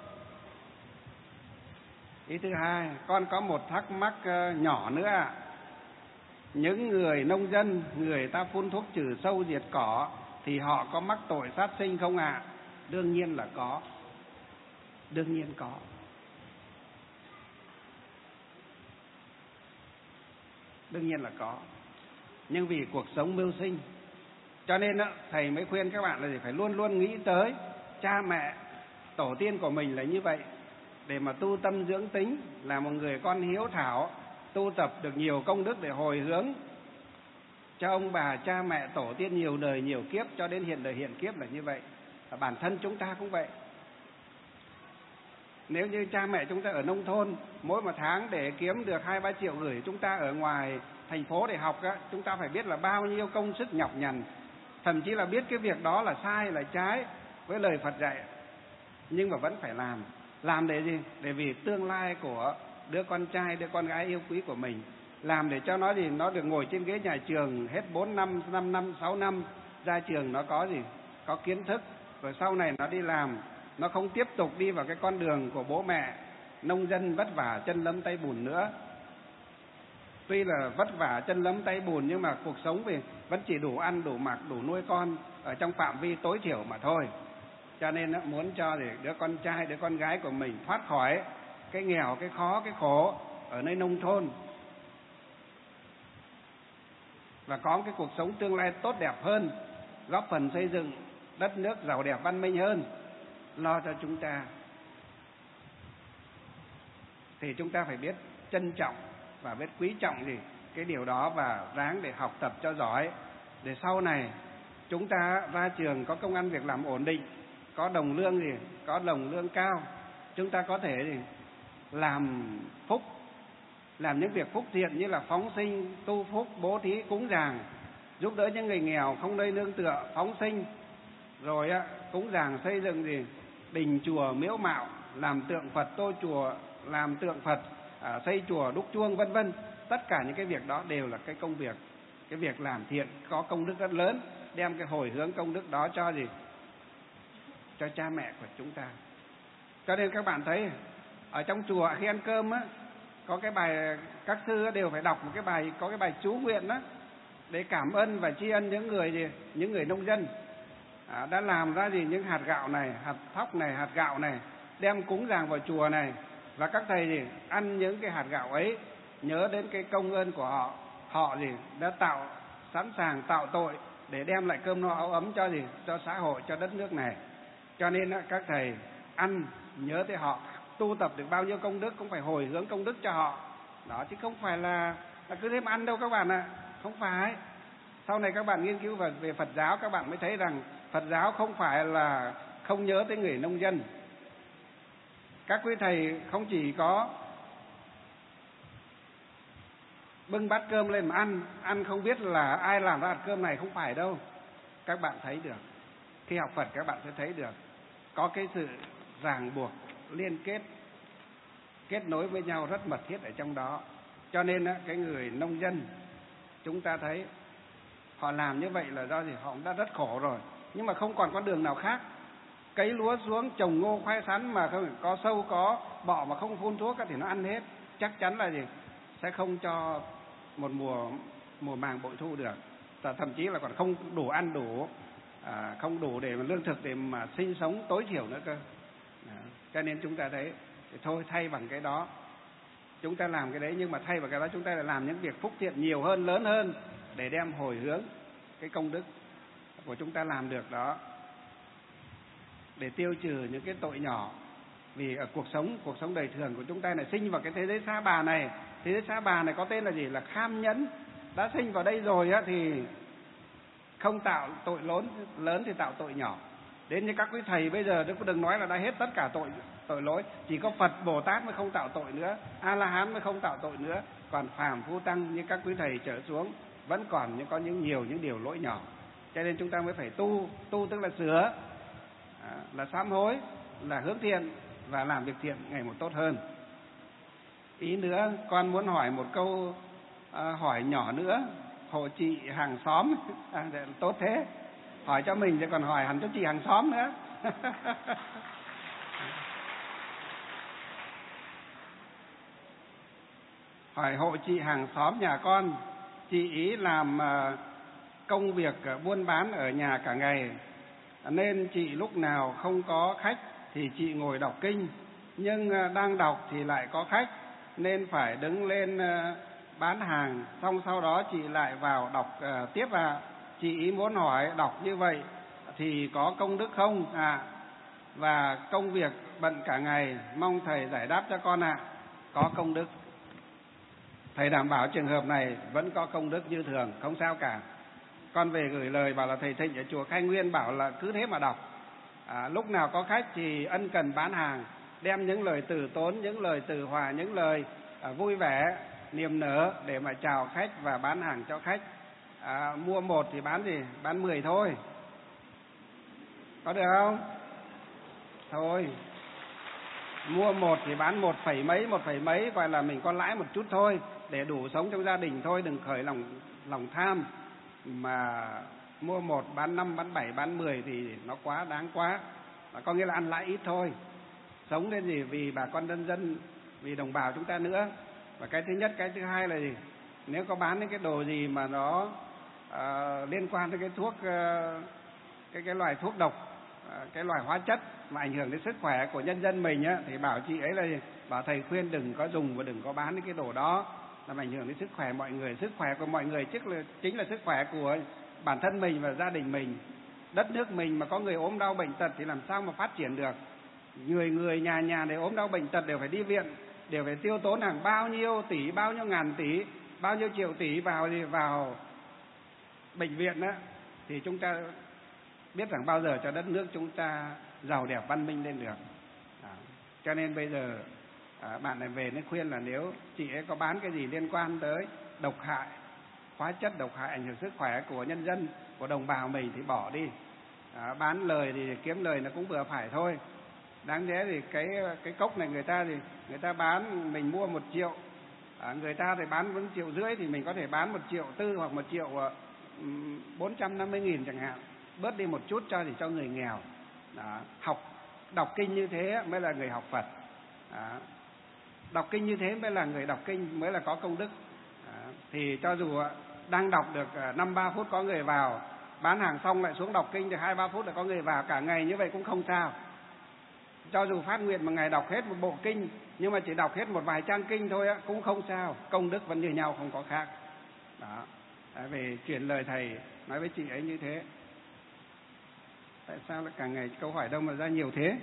Speaker 2: Ý thứ hai, con có một thắc mắc nhỏ nữa. Những người nông dân, người ta phun thuốc trừ sâu diệt cỏ thì họ có mắc tội sát sinh không ạ? Đương nhiên là có. Đương nhiên có. Đương nhiên là có. Nhưng vì cuộc sống mưu sinh, cho nên thầy mới khuyên các bạn là phải luôn luôn nghĩ tới cha mẹ, tổ tiên của mình là như vậy, để mà tu tâm dưỡng tính, là một người con hiếu thảo, tu tập được nhiều công đức để hồi hướng cho ông bà, cha mẹ, tổ tiên nhiều đời nhiều kiếp cho đến hiện đời hiện kiếp là như vậy. Và bản thân chúng ta cũng vậy. Nếu như cha mẹ chúng ta ở nông thôn, mỗi một tháng để kiếm được 2-3 triệu gửi chúng ta ở ngoài thành phố để học á, chúng ta phải biết là bao nhiêu công sức nhọc nhằn, thậm chí là biết cái việc đó là sai, là trái với lời Phật dạy, nhưng mà vẫn phải làm. Làm để gì? Để vì tương lai của đứa con trai, đứa con gái yêu quý của mình. Làm để cho nó gì? Nó được ngồi trên ghế nhà trường hết 4 năm, 5 năm, 6 năm, ra trường nó có gì? Có kiến thức, rồi sau này nó đi làm, nó không tiếp tục đi vào cái con đường của bố mẹ nông dân vất vả chân lấm tay bùn nữa. Tuy là vất vả chân lấm tay bùn nhưng mà cuộc sống thì vẫn chỉ đủ ăn, đủ mặc, đủ nuôi con ở trong phạm vi tối thiểu mà thôi. Cho nên muốn cho đứa con trai, đứa con gái của mình thoát khỏi cái nghèo, cái khó, cái khổ ở nơi nông thôn và có cái cuộc sống tương lai tốt đẹp hơn, góp phần xây dựng đất nước giàu đẹp văn minh hơn, lo cho chúng ta. Thì chúng ta phải biết trân trọng và biết quý trọng cái điều đó và ráng để học tập cho giỏi, để sau này chúng ta ra trường có công ăn việc làm ổn định, có đồng lương có đồng lương cao, chúng ta có thể làm phúc, làm những việc phúc thiện như là phóng sinh, tu phúc, bố thí, cúng dường, giúp đỡ những người nghèo không nơi nương tựa, phóng sinh, rồi cúng dường xây dựng đình chùa miếu mạo, làm tượng Phật, tô chùa, làm tượng Phật, xây chùa, đúc chuông, vân vân. Tất cả những cái việc đó đều là cái công việc, cái việc làm thiện có công đức rất lớn, đem cái hồi hướng công đức đó cho cho cha mẹ của chúng ta. Cho nên các bạn thấy ở trong chùa khi ăn cơm á, có cái bài, các sư đều phải đọc một cái bài, có cái bài chú nguyện đó để cảm ơn và tri ân những người nông dân đã làm ra những hạt gạo này, hạt thóc này, hạt gạo này, đem cúng dường vào chùa này, và các thầy ăn những cái hạt gạo ấy, nhớ đến cái công ơn của họ. Họ đã sẵn sàng tạo tội để đem lại cơm no áo ấm cho xã hội, cho đất nước này. Cho nên các thầy ăn nhớ tới họ, tu tập được bao nhiêu công đức cũng phải hồi hướng công đức cho họ đó, chứ không phải là cứ thêm ăn đâu các bạn ạ. Không phải. Sau này các bạn nghiên cứu về Phật giáo, các bạn mới thấy rằng Phật giáo không phải là không nhớ tới người nông dân. Các quý thầy không chỉ có bưng bát cơm lên mà ăn không biết là ai làm ra hạt cơm này, không phải đâu. Các bạn thấy được, khi học Phật các bạn sẽ thấy được có cái sự ràng buộc, liên kết nối với nhau rất mật thiết ở trong đó. Cho nên cái người nông dân chúng ta thấy họ làm như vậy là do họ đã rất khổ rồi, nhưng mà không còn con đường nào khác. Cấy lúa xuống, trồng ngô khoai sắn mà không có sâu có bọ mà không phun thuốc thì nó ăn hết, chắc chắn là sẽ không cho một mùa màng bội thu được, thậm chí là còn không đủ ăn không đủ để mà lương thực để mà sinh sống tối thiểu nữa cơ. Cho nên chúng ta thấy thôi, thay bằng cái đó chúng ta làm cái đấy, nhưng mà thay vào cái đó chúng ta lại làm những việc phúc thiện nhiều hơn, lớn hơn để đem hồi hướng cái công đức của chúng ta làm được đó, để tiêu trừ những cái tội nhỏ. Vì ở cuộc sống đời thường của chúng ta này, sinh vào cái thế giới sa bà này, thế giới sa bà này có tên là là kham nhẫn. Đã sinh vào đây rồi thì không tạo tội lớn thì tạo tội nhỏ. Đến như các quý thầy bây giờ đừng nói là đã hết tất cả tội lỗi, chỉ có Phật Bồ Tát mới không tạo tội nữa, A La Hán mới không tạo tội nữa, còn phàm phu tăng như các quý thầy trở xuống vẫn còn có nhiều những điều lỗi nhỏ. Cho nên chúng ta mới phải tu tức là sửa, là sám hối, là hướng thiện và làm việc thiện ngày một tốt hơn. Ý nữa, con muốn hỏi một câu hỏi nhỏ nữa, hộ chị hàng xóm. Tốt thế, hỏi cho mình chứ còn hỏi hẳn cho chị hàng xóm nữa. Hỏi hộ chị hàng xóm nhà con, chị ý làm công việc buôn bán ở nhà cả ngày, nên chị lúc nào không có khách thì chị ngồi đọc kinh, nhưng đang đọc thì lại có khách nên phải đứng lên bán hàng, xong sau đó chị lại vào đọc tiếp ạ. Chị ý muốn hỏi đọc như vậy thì có công đức không ạ? Và công việc bận cả ngày, mong thầy giải đáp cho con ạ. Có công đức. Thầy đảm bảo trường hợp này vẫn có công đức như thường, không sao cả. Con về gửi lời bảo là thầy Thịnh ở chùa Khai Nguyên bảo là cứ thế mà đọc. Lúc nào có khách thì ân cần bán hàng, đem những lời từ tốn, những lời từ hòa, những lời vui vẻ, niềm nở để mà chào khách và bán hàng cho khách. Mua 1 thì bán gì? Bán 10 thôi. Có được không? Thôi. Mua 1 thì bán 1 phẩy mấy, gọi là mình có lãi một chút thôi, để đủ sống trong gia đình thôi, đừng khởi lòng tham. Mà mua 1 bán 5, bán 7, bán 10 thì nó quá đáng quá. Có nghĩa là ăn lãi ít thôi. Sống lên gì vì bà con nhân dân, vì đồng bào chúng ta nữa. Và cái thứ nhất, cái thứ hai là gì? Nếu có bán những cái đồ gì mà nó liên quan tới cái thuốc, cái loại thuốc độc, cái loại hóa chất mà ảnh hưởng đến sức khỏe của nhân dân mình á, thì bảo chị ấy là gì? Bảo thầy khuyên đừng có dùng và đừng có bán những cái đồ đó, làm ảnh hưởng đến sức khỏe mọi người. Sức khỏe của mọi người chính là sức khỏe của bản thân mình và gia đình mình. Đất nước mình mà có người ốm đau bệnh tật thì làm sao mà phát triển được? Người nhà để ốm đau bệnh tật đều phải đi viện, đều phải tiêu tốn hàng bao nhiêu tỷ, bao nhiêu ngàn tỷ, bao nhiêu triệu tỷ vào bệnh viện đó, thì chúng ta biết rằng bao giờ cho đất nước chúng ta giàu đẹp văn minh lên được. Cho nên bây giờ bạn này về nên khuyên là nếu chị ấy có bán cái gì liên quan tới độc hại, hóa chất độc hại ảnh hưởng sức khỏe của nhân dân, của đồng bào mình thì bỏ đi. Bán lời thì kiếm lời nó cũng vừa phải thôi. Đáng lẽ thì cái cốc này người ta bán mình mua 1 triệu, người ta thì bán vẫn 1,5 triệu thì mình có thể bán 1,4 triệu hoặc 1.450.000 chẳng hạn, bớt đi một chút cho người nghèo. Đọc kinh như thế mới là người học Phật. Đọc kinh như thế mới là người đọc kinh, mới là có công đức. Thì cho dù đang đọc được 5-3 phút có người vào, bán hàng xong lại xuống đọc kinh được 2-3 phút là có người vào, cả ngày như vậy cũng không sao. Cho dù phát nguyện một ngày đọc hết một bộ kinh, nhưng mà chỉ đọc hết một vài trang kinh thôi cũng không sao, công đức vẫn như nhau, không có khác. Đó. Về chuyển lời thầy nói với chị ấy như thế. Tại sao lại càng ngày câu hỏi đâu mà ra nhiều thế?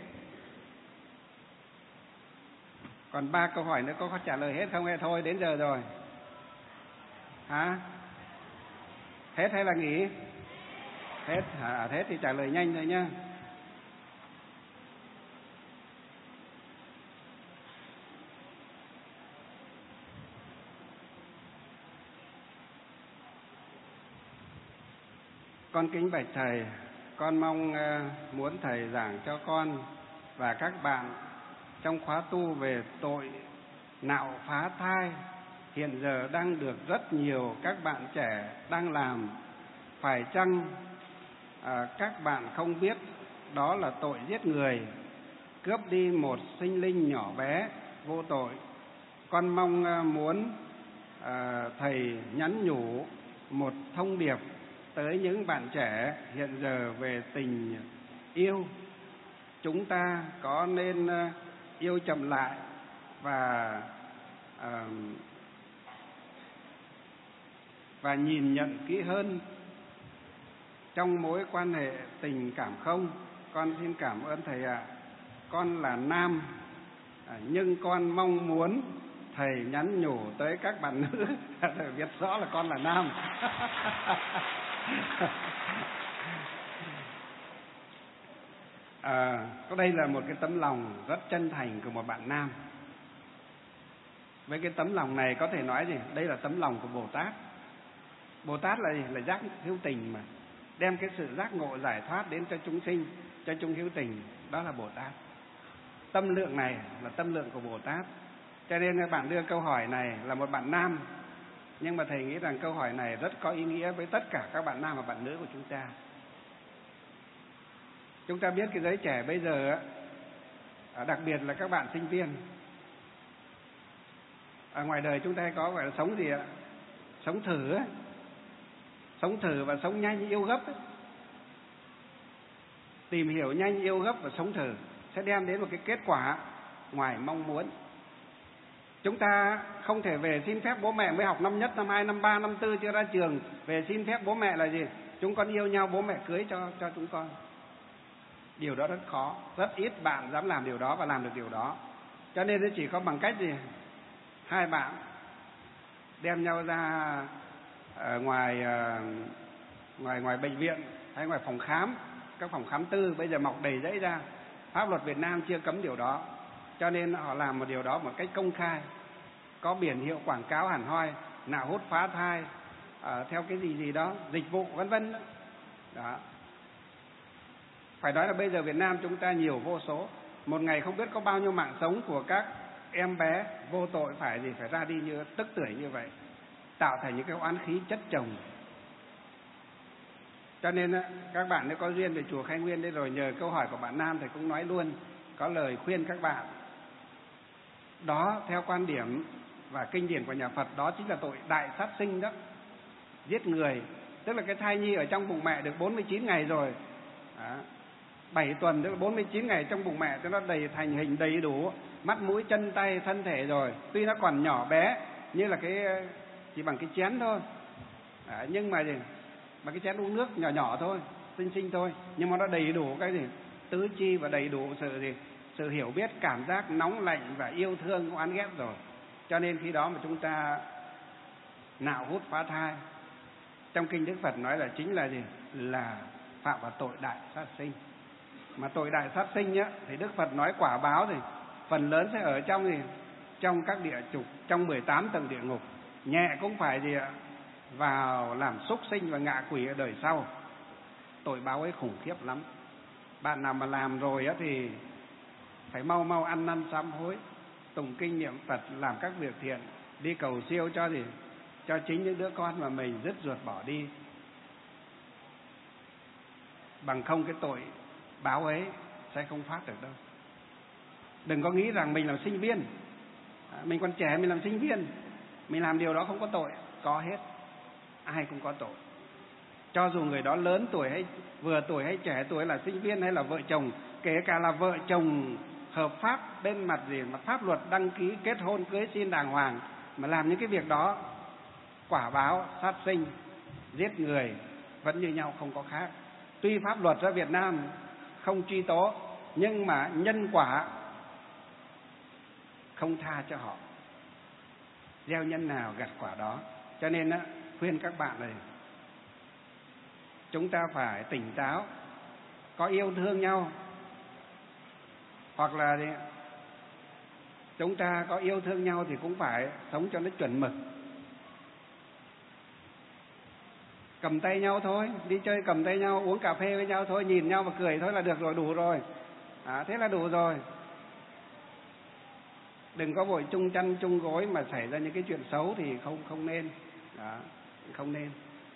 Speaker 2: Còn 3 câu hỏi nữa có trả lời hết không hay thôi đến giờ rồi? Hả? Hết hay là nghỉ? Hết hả? Thế thì trả lời nhanh thôi nhá. Con kính bạch thầy, con mong muốn thầy giảng cho con và các bạn trong khóa tu về tội nạo phá thai hiện giờ đang được rất nhiều các bạn trẻ đang làm. Phải chăng các bạn không biết đó là tội giết người, cướp đi một sinh linh nhỏ bé vô tội? Con mong muốn thầy nhắn nhủ một thông điệp tới những bạn trẻ hiện giờ về tình yêu. Chúng ta có nên yêu chậm lại và nhìn nhận kỹ hơn trong mối quan hệ tình cảm không? Con xin cảm ơn thầy ạ. Con là nam, nhưng con mong muốn thầy nhắn nhủ tới các bạn nữ thầy biết rõ là con là nam. Có đây là một cái tấm lòng rất chân thành của một bạn nam. Với cái tấm lòng này có thể nói gì? Đây là tấm lòng của Bồ Tát. Bồ Tát là gì? Là giác hữu tình mà. Đem cái sự giác ngộ giải thoát đến cho chúng sinh, cho chúng hữu tình. Đó là Bồ Tát. Tâm lượng này là tâm lượng của Bồ Tát. Cho nên các bạn đưa câu hỏi này là một bạn nam. Nhưng mà thầy nghĩ rằng câu hỏi này rất có ý nghĩa với tất cả các bạn nam và bạn nữ của chúng ta. Chúng ta biết cái giới trẻ bây giờ, đặc biệt là các bạn sinh viên, ở ngoài đời chúng ta hay có gọi là sống gì ạ? Sống thử ấy. Sống thử và sống nhanh yêu gấp ấy. Tìm hiểu nhanh yêu gấp và sống thử sẽ đem đến một cái kết quả ngoài mong muốn. Chúng ta không thể về xin phép bố mẹ mới học năm nhất, năm 2, năm 3, năm 4 chưa ra trường. Về xin phép bố mẹ là gì? Chúng con yêu nhau, bố mẹ cưới cho chúng con. Điều đó rất khó, rất ít bạn dám làm điều đó và làm được điều đó. Cho nên nó chỉ có bằng cách gì? 2 bạn đem nhau ra ngoài bệnh viện hay ngoài phòng khám, các phòng khám tư bây giờ mọc đầy rẫy ra. Pháp luật Việt Nam chưa cấm điều đó, cho nên họ làm một điều đó một cách công khai, có biển hiệu quảng cáo hẳn hoi, nạo hút phá thai theo cái gì đó, dịch vụ vân vân đó. Phải nói là bây giờ Việt Nam chúng ta nhiều vô số, một ngày không biết có bao nhiêu mạng sống của các em bé vô tội phải ra đi như tức tưởi như vậy, tạo thành những cái oán khí chất chồng. Cho nên các bạn nếu có duyên về chùa Khai Nguyên đây rồi, nhờ câu hỏi của bạn Nam thầy cũng nói luôn, có lời khuyên các bạn. Đó theo quan điểm và kinh điển của nhà Phật, đó chính là tội đại sát sinh đó, giết người. Tức là cái thai nhi ở trong bụng mẹ được 49 ngày rồi, 7 tuần tức là 49 ngày trong bụng mẹ, cho nó thành hình đầy đủ, mắt mũi chân tay thân thể rồi. Tuy nó còn nhỏ bé như là chỉ bằng cái chén thôi, nhưng mà cái chén uống nước nhỏ nhỏ thôi, xinh thôi, nhưng mà nó đầy đủ cái tứ chi và đầy đủ sự hiểu biết, cảm giác nóng lạnh và yêu thương, oán ghét rồi. Cho nên khi đó mà chúng ta nạo hút phá thai, trong kinh Đức Phật nói là chính là là phạm vào tội đại sát sinh. Mà tội đại sát sinh nhá, thì Đức Phật nói quả báo thì phần lớn sẽ ở trong các địa trục, trong 18 tầng địa ngục, nhẹ cũng phải vào làm súc sinh và ngạ quỷ ở đời sau. Tội báo ấy khủng khiếp lắm. Bạn nào mà làm rồi á thì phải mau ăn năn sám hối, tụng kinh niệm Phật, làm các việc thiện, đi cầu siêu cho chính những đứa con mà mình dứt ruột bỏ đi. Bằng không cái tội báo ấy sẽ không phát được đâu. Đừng có nghĩ rằng mình là sinh viên, mình còn trẻ mình làm sinh viên, mình làm điều đó không có tội. Có hết, ai cũng có tội. Cho dù người đó lớn tuổi hay vừa tuổi hay trẻ tuổi, là sinh viên hay là vợ chồng, kể cả là vợ chồng hợp pháp bên mặt pháp luật đăng ký kết hôn cưới xin đàng hoàng, mà làm những cái việc đó, quả báo sát sinh, giết người vẫn như nhau, không có khác. Tuy pháp luật ở Việt Nam không truy tố, nhưng mà nhân quả không tha cho họ. Gieo nhân nào gặt quả đó. Cho nên khuyên các bạn này, chúng ta phải tỉnh táo, có yêu thương nhau, hoặc là chúng ta có yêu thương nhau thì cũng phải sống cho nó chuẩn mực. Cầm tay nhau thôi, đi chơi cầm tay nhau, uống cà phê với nhau thôi, nhìn nhau và cười thôi là được rồi, đủ rồi. Thế là đủ rồi. Đừng có vội chung chăn chung gối mà xảy ra những cái chuyện xấu thì không nên. Không nên.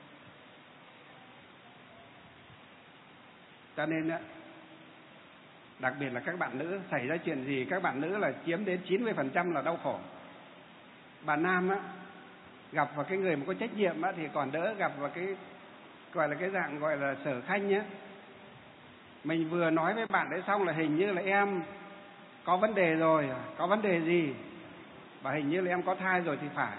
Speaker 2: Cho nên đặc biệt là các bạn nữ, xảy ra chuyện gì các bạn nữ là chiếm đến 90% là đau khổ. Bạn nam gặp vào cái người mà có trách nhiệm thì còn đỡ, gặp vào cái gọi là cái dạng gọi là sở khanh nhé. Mình vừa nói với bạn đấy xong là hình như là em có vấn đề rồi. Có vấn đề gì? Và hình như là em có thai rồi thì phải.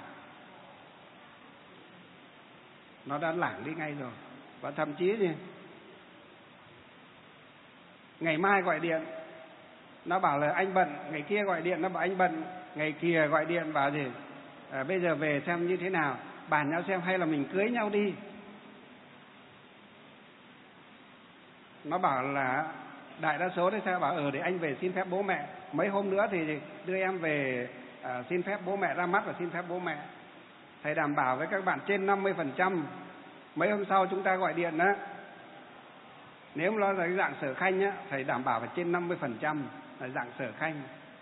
Speaker 2: Nó đã lảng đi ngay rồi. Và thậm chí thì ngày mai gọi điện nó bảo là anh bận, ngày kia gọi điện nó bảo anh bận, ngày kia gọi điện bảo gì bây giờ về xem như thế nào, bàn nhau xem hay là mình cưới nhau đi. Nó bảo là đại đa số đấy sao bảo để anh về xin phép bố mẹ, mấy hôm nữa thì đưa em về xin phép bố mẹ, ra mắt và xin phép bố mẹ. Thầy đảm bảo với các bạn trên 50%. Mấy hôm sau chúng ta gọi điện đó, nếu nó là cái dạng sở khanh thầy đảm bảo là trên 50% là dạng sở khanh.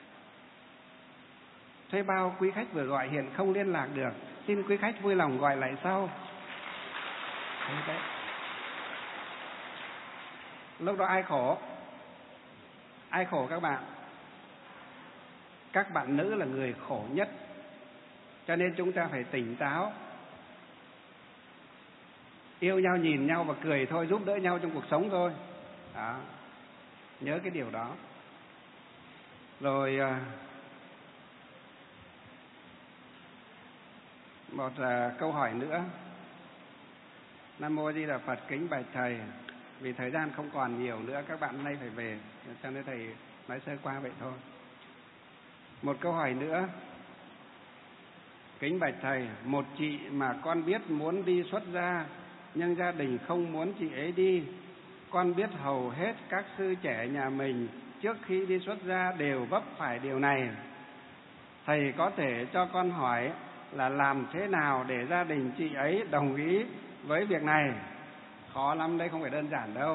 Speaker 2: Thuê bao quý khách vừa gọi hiện không liên lạc được, xin quý khách vui lòng gọi lại sau. Đấy. Lúc đó ai khổ? Ai khổ các bạn? Các bạn nữ là người khổ nhất. Cho nên chúng ta phải tỉnh táo, yêu nhau, nhìn nhau và cười thôi, giúp đỡ nhau trong cuộc sống thôi. Đó. Nhớ cái điều đó. Rồi một câu hỏi nữa. Nam Mô Di Đà Phật, kính bạch thầy, vì thời gian không còn nhiều nữa, các bạn hôm nay phải về, cho nên thầy nói sơ qua vậy thôi. Một câu hỏi nữa. Kính bạch thầy, một chị mà con biết muốn đi xuất gia, nhưng gia đình không muốn chị ấy đi. Con biết hầu hết các sư trẻ nhà mình trước khi đi xuất gia đều vấp phải điều này. Thầy có thể cho con hỏi là làm thế nào để gia đình chị ấy đồng ý với việc này? Khó lắm đấy, không phải đơn giản đâu.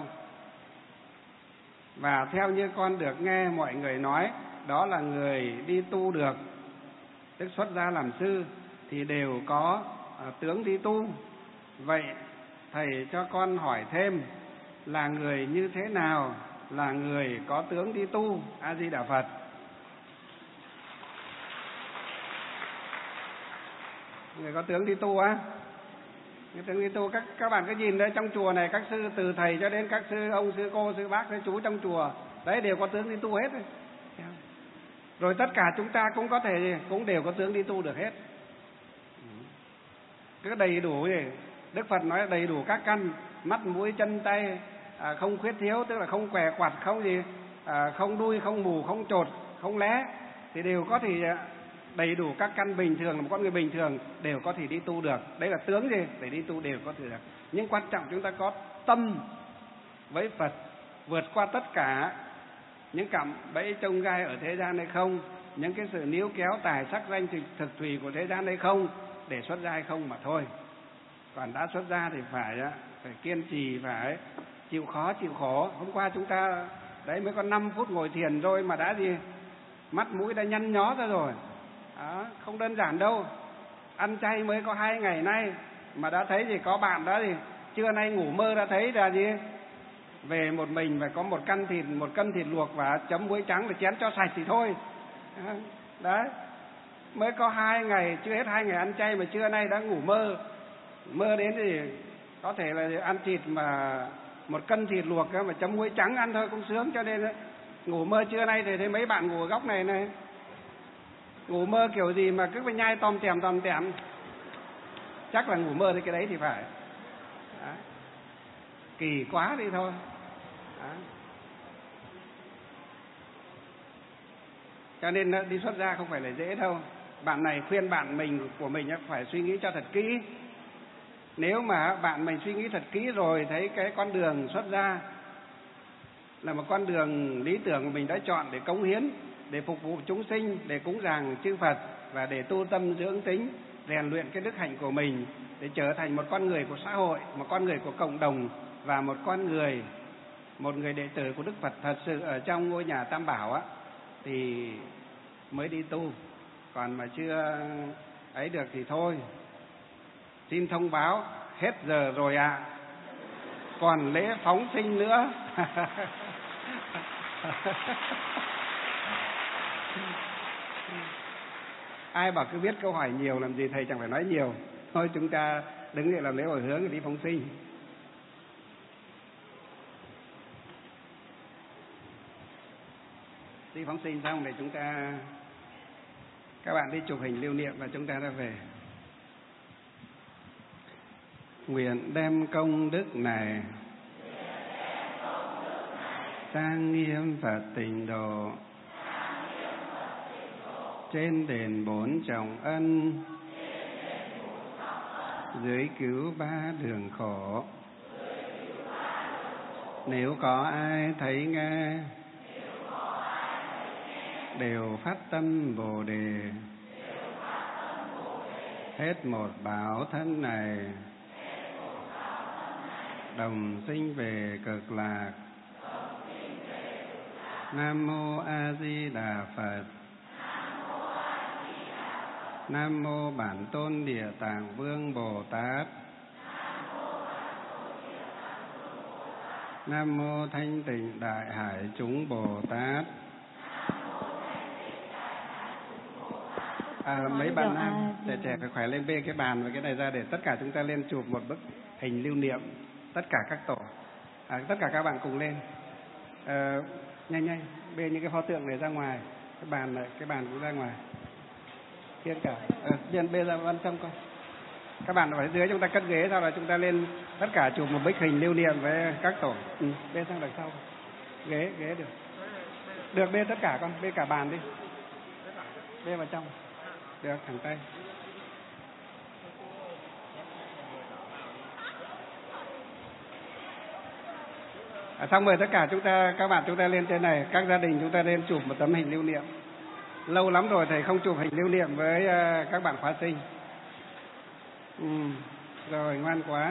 Speaker 2: Và theo như con được nghe mọi người nói, đó là người đi tu được, tức xuất gia làm sư, thì đều có tướng đi tu. Vậy thầy cho con hỏi thêm là người như thế nào là người có tướng đi tu? A Di Đà Phật. Người có tướng đi tu á? Cái tướng đi tu các bạn cứ nhìn đấy, trong chùa này các sư từ thầy cho đến các sư ông, sư cô, sư bác, sư chú trong chùa đấy đều có tướng đi tu hết. Rồi tất cả chúng ta cũng có thể cũng đều có tướng đi tu được hết. Cứ đầy đủ gì? Đức Phật nói đầy đủ các căn, mắt mũi chân tay, không khuyết thiếu, tức là không què quặt, không gì, không đuôi, không mù, không chột, không lé, thì đều có thể đầy đủ các căn bình thường, là một con người bình thường đều có thể đi tu được. Đấy là tướng gì? Để đi tu đều có thể được. Nhưng quan trọng chúng ta có tâm với Phật, vượt qua tất cả những cạm bẫy chông gai ở thế gian hay không, những cái sự níu kéo tài sắc danh thực thùy của thế gian hay không, để xuất gia hay không mà thôi. Còn đã xuất gia thì phải kiên trì, phải chịu khó chịu khổ. Hôm qua chúng ta đấy mới có 5 phút ngồi thiền rồi mà đã gì, mắt mũi đã nhăn nhó ra rồi. Đó, không đơn giản đâu. Ăn chay mới có 2 ngày nay mà đã thấy gì, có bạn đó gì trưa nay ngủ mơ đã thấy là gì, về một mình phải có một cân thịt luộc và chấm muối trắng để chén cho sạch thì thôi. Đấy, mới có 2 ngày, chưa hết 2 ngày ăn chay mà trưa nay đã ngủ mơ đến thì có thể là ăn thịt mà 1 cân thịt luộc mà chấm muối trắng ăn thôi cũng sướng. Cho nên ngủ mơ trưa nay thì thấy mấy bạn ngủ ở góc này ngủ mơ kiểu gì mà cứ phải nhai tòm tèm, chắc là ngủ mơ thì cái đấy thì phải. Đó, kỳ quá đi thôi. Đó. Cho nên đi xuất gia không phải là dễ đâu. Bạn này khuyên bạn của mình phải suy nghĩ cho thật kỹ. Nếu mà bạn mình suy nghĩ thật kỹ rồi thấy cái con đường xuất gia là một con đường lý tưởng của mình đã chọn để cống hiến, để phục vụ chúng sinh, để cúng dường chư Phật và để tu tâm dưỡng tính, rèn luyện cái đức hạnh của mình để trở thành một con người của xã hội, một con người của cộng đồng và một người đệ tử của Đức Phật thật sự ở trong ngôi nhà Tam Bảo á, thì mới đi tu. Còn mà chưa ấy được thì thôi. Xin thông báo hết giờ rồi ạ. Còn lễ phóng sinh nữa. Ai bảo cứ viết câu hỏi nhiều làm gì, thầy chẳng phải nói nhiều. Thôi chúng ta đứng dậy làm lễ hồi hướng đi phóng sinh. Đi phóng sinh xong để các bạn đi chụp hình lưu niệm và chúng ta ra về. Nguyện đem công đức này trang nghiêm Phật Tịnh Độ, trên đền 4 trọng ân, dưới cứu 3 đường khổ. Nếu có ai thấy nghe, đều phát tâm Bồ Đề, hết một báo thân này, đồng sinh về cực lạc. Nam mô A Di Đà Phật. Nam mô Bản Tôn Địa Tạng Vương Bồ Tát. Nam mô Thanh Tịnh Đại Hải Chúng Bồ Tát. Mấy bạn nam trẻ phải khỏe lên bê cái bàn và cái này ra để tất cả chúng ta lên chụp một bức hình lưu niệm, tất cả các tổ, tất cả các bạn cùng lên. Nhanh bê những cái pho tượng này ra ngoài, cái bàn cũng ra ngoài. Kiên cả, bê ra bên trong coi. Các bạn ở dưới chúng ta cất ghế, sau đó chúng ta lên tất cả chụp một bức hình lưu niệm với các tổ. Bê sang đằng sau, ghế được bê tất cả con, bê cả bàn đi, bê vào trong. Được, thẳng tay. Xong mời tất cả các bạn chúng ta lên trên này, các gia đình chúng ta lên chụp một tấm hình lưu niệm. Lâu lắm rồi thầy không chụp hình lưu niệm với các bạn khóa sinh. Rồi, ngoan quá.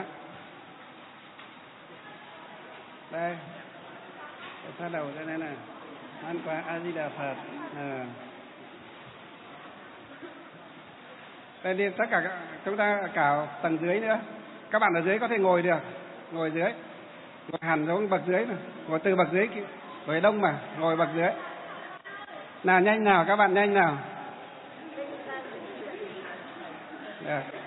Speaker 2: Đây, phát đầu đây này. Ngoan quá, A Di Đà Phật. Đây đi, tất cả chúng ta cả tầng dưới nữa. Các bạn ở dưới có thể ngồi được, ngồi dưới, ngồi hẳn xuống bậc dưới này, ngồi từ bậc dưới, ngồi đông mà, ngồi bậc dưới. Nào nhanh nào, các bạn nhanh nào. Được.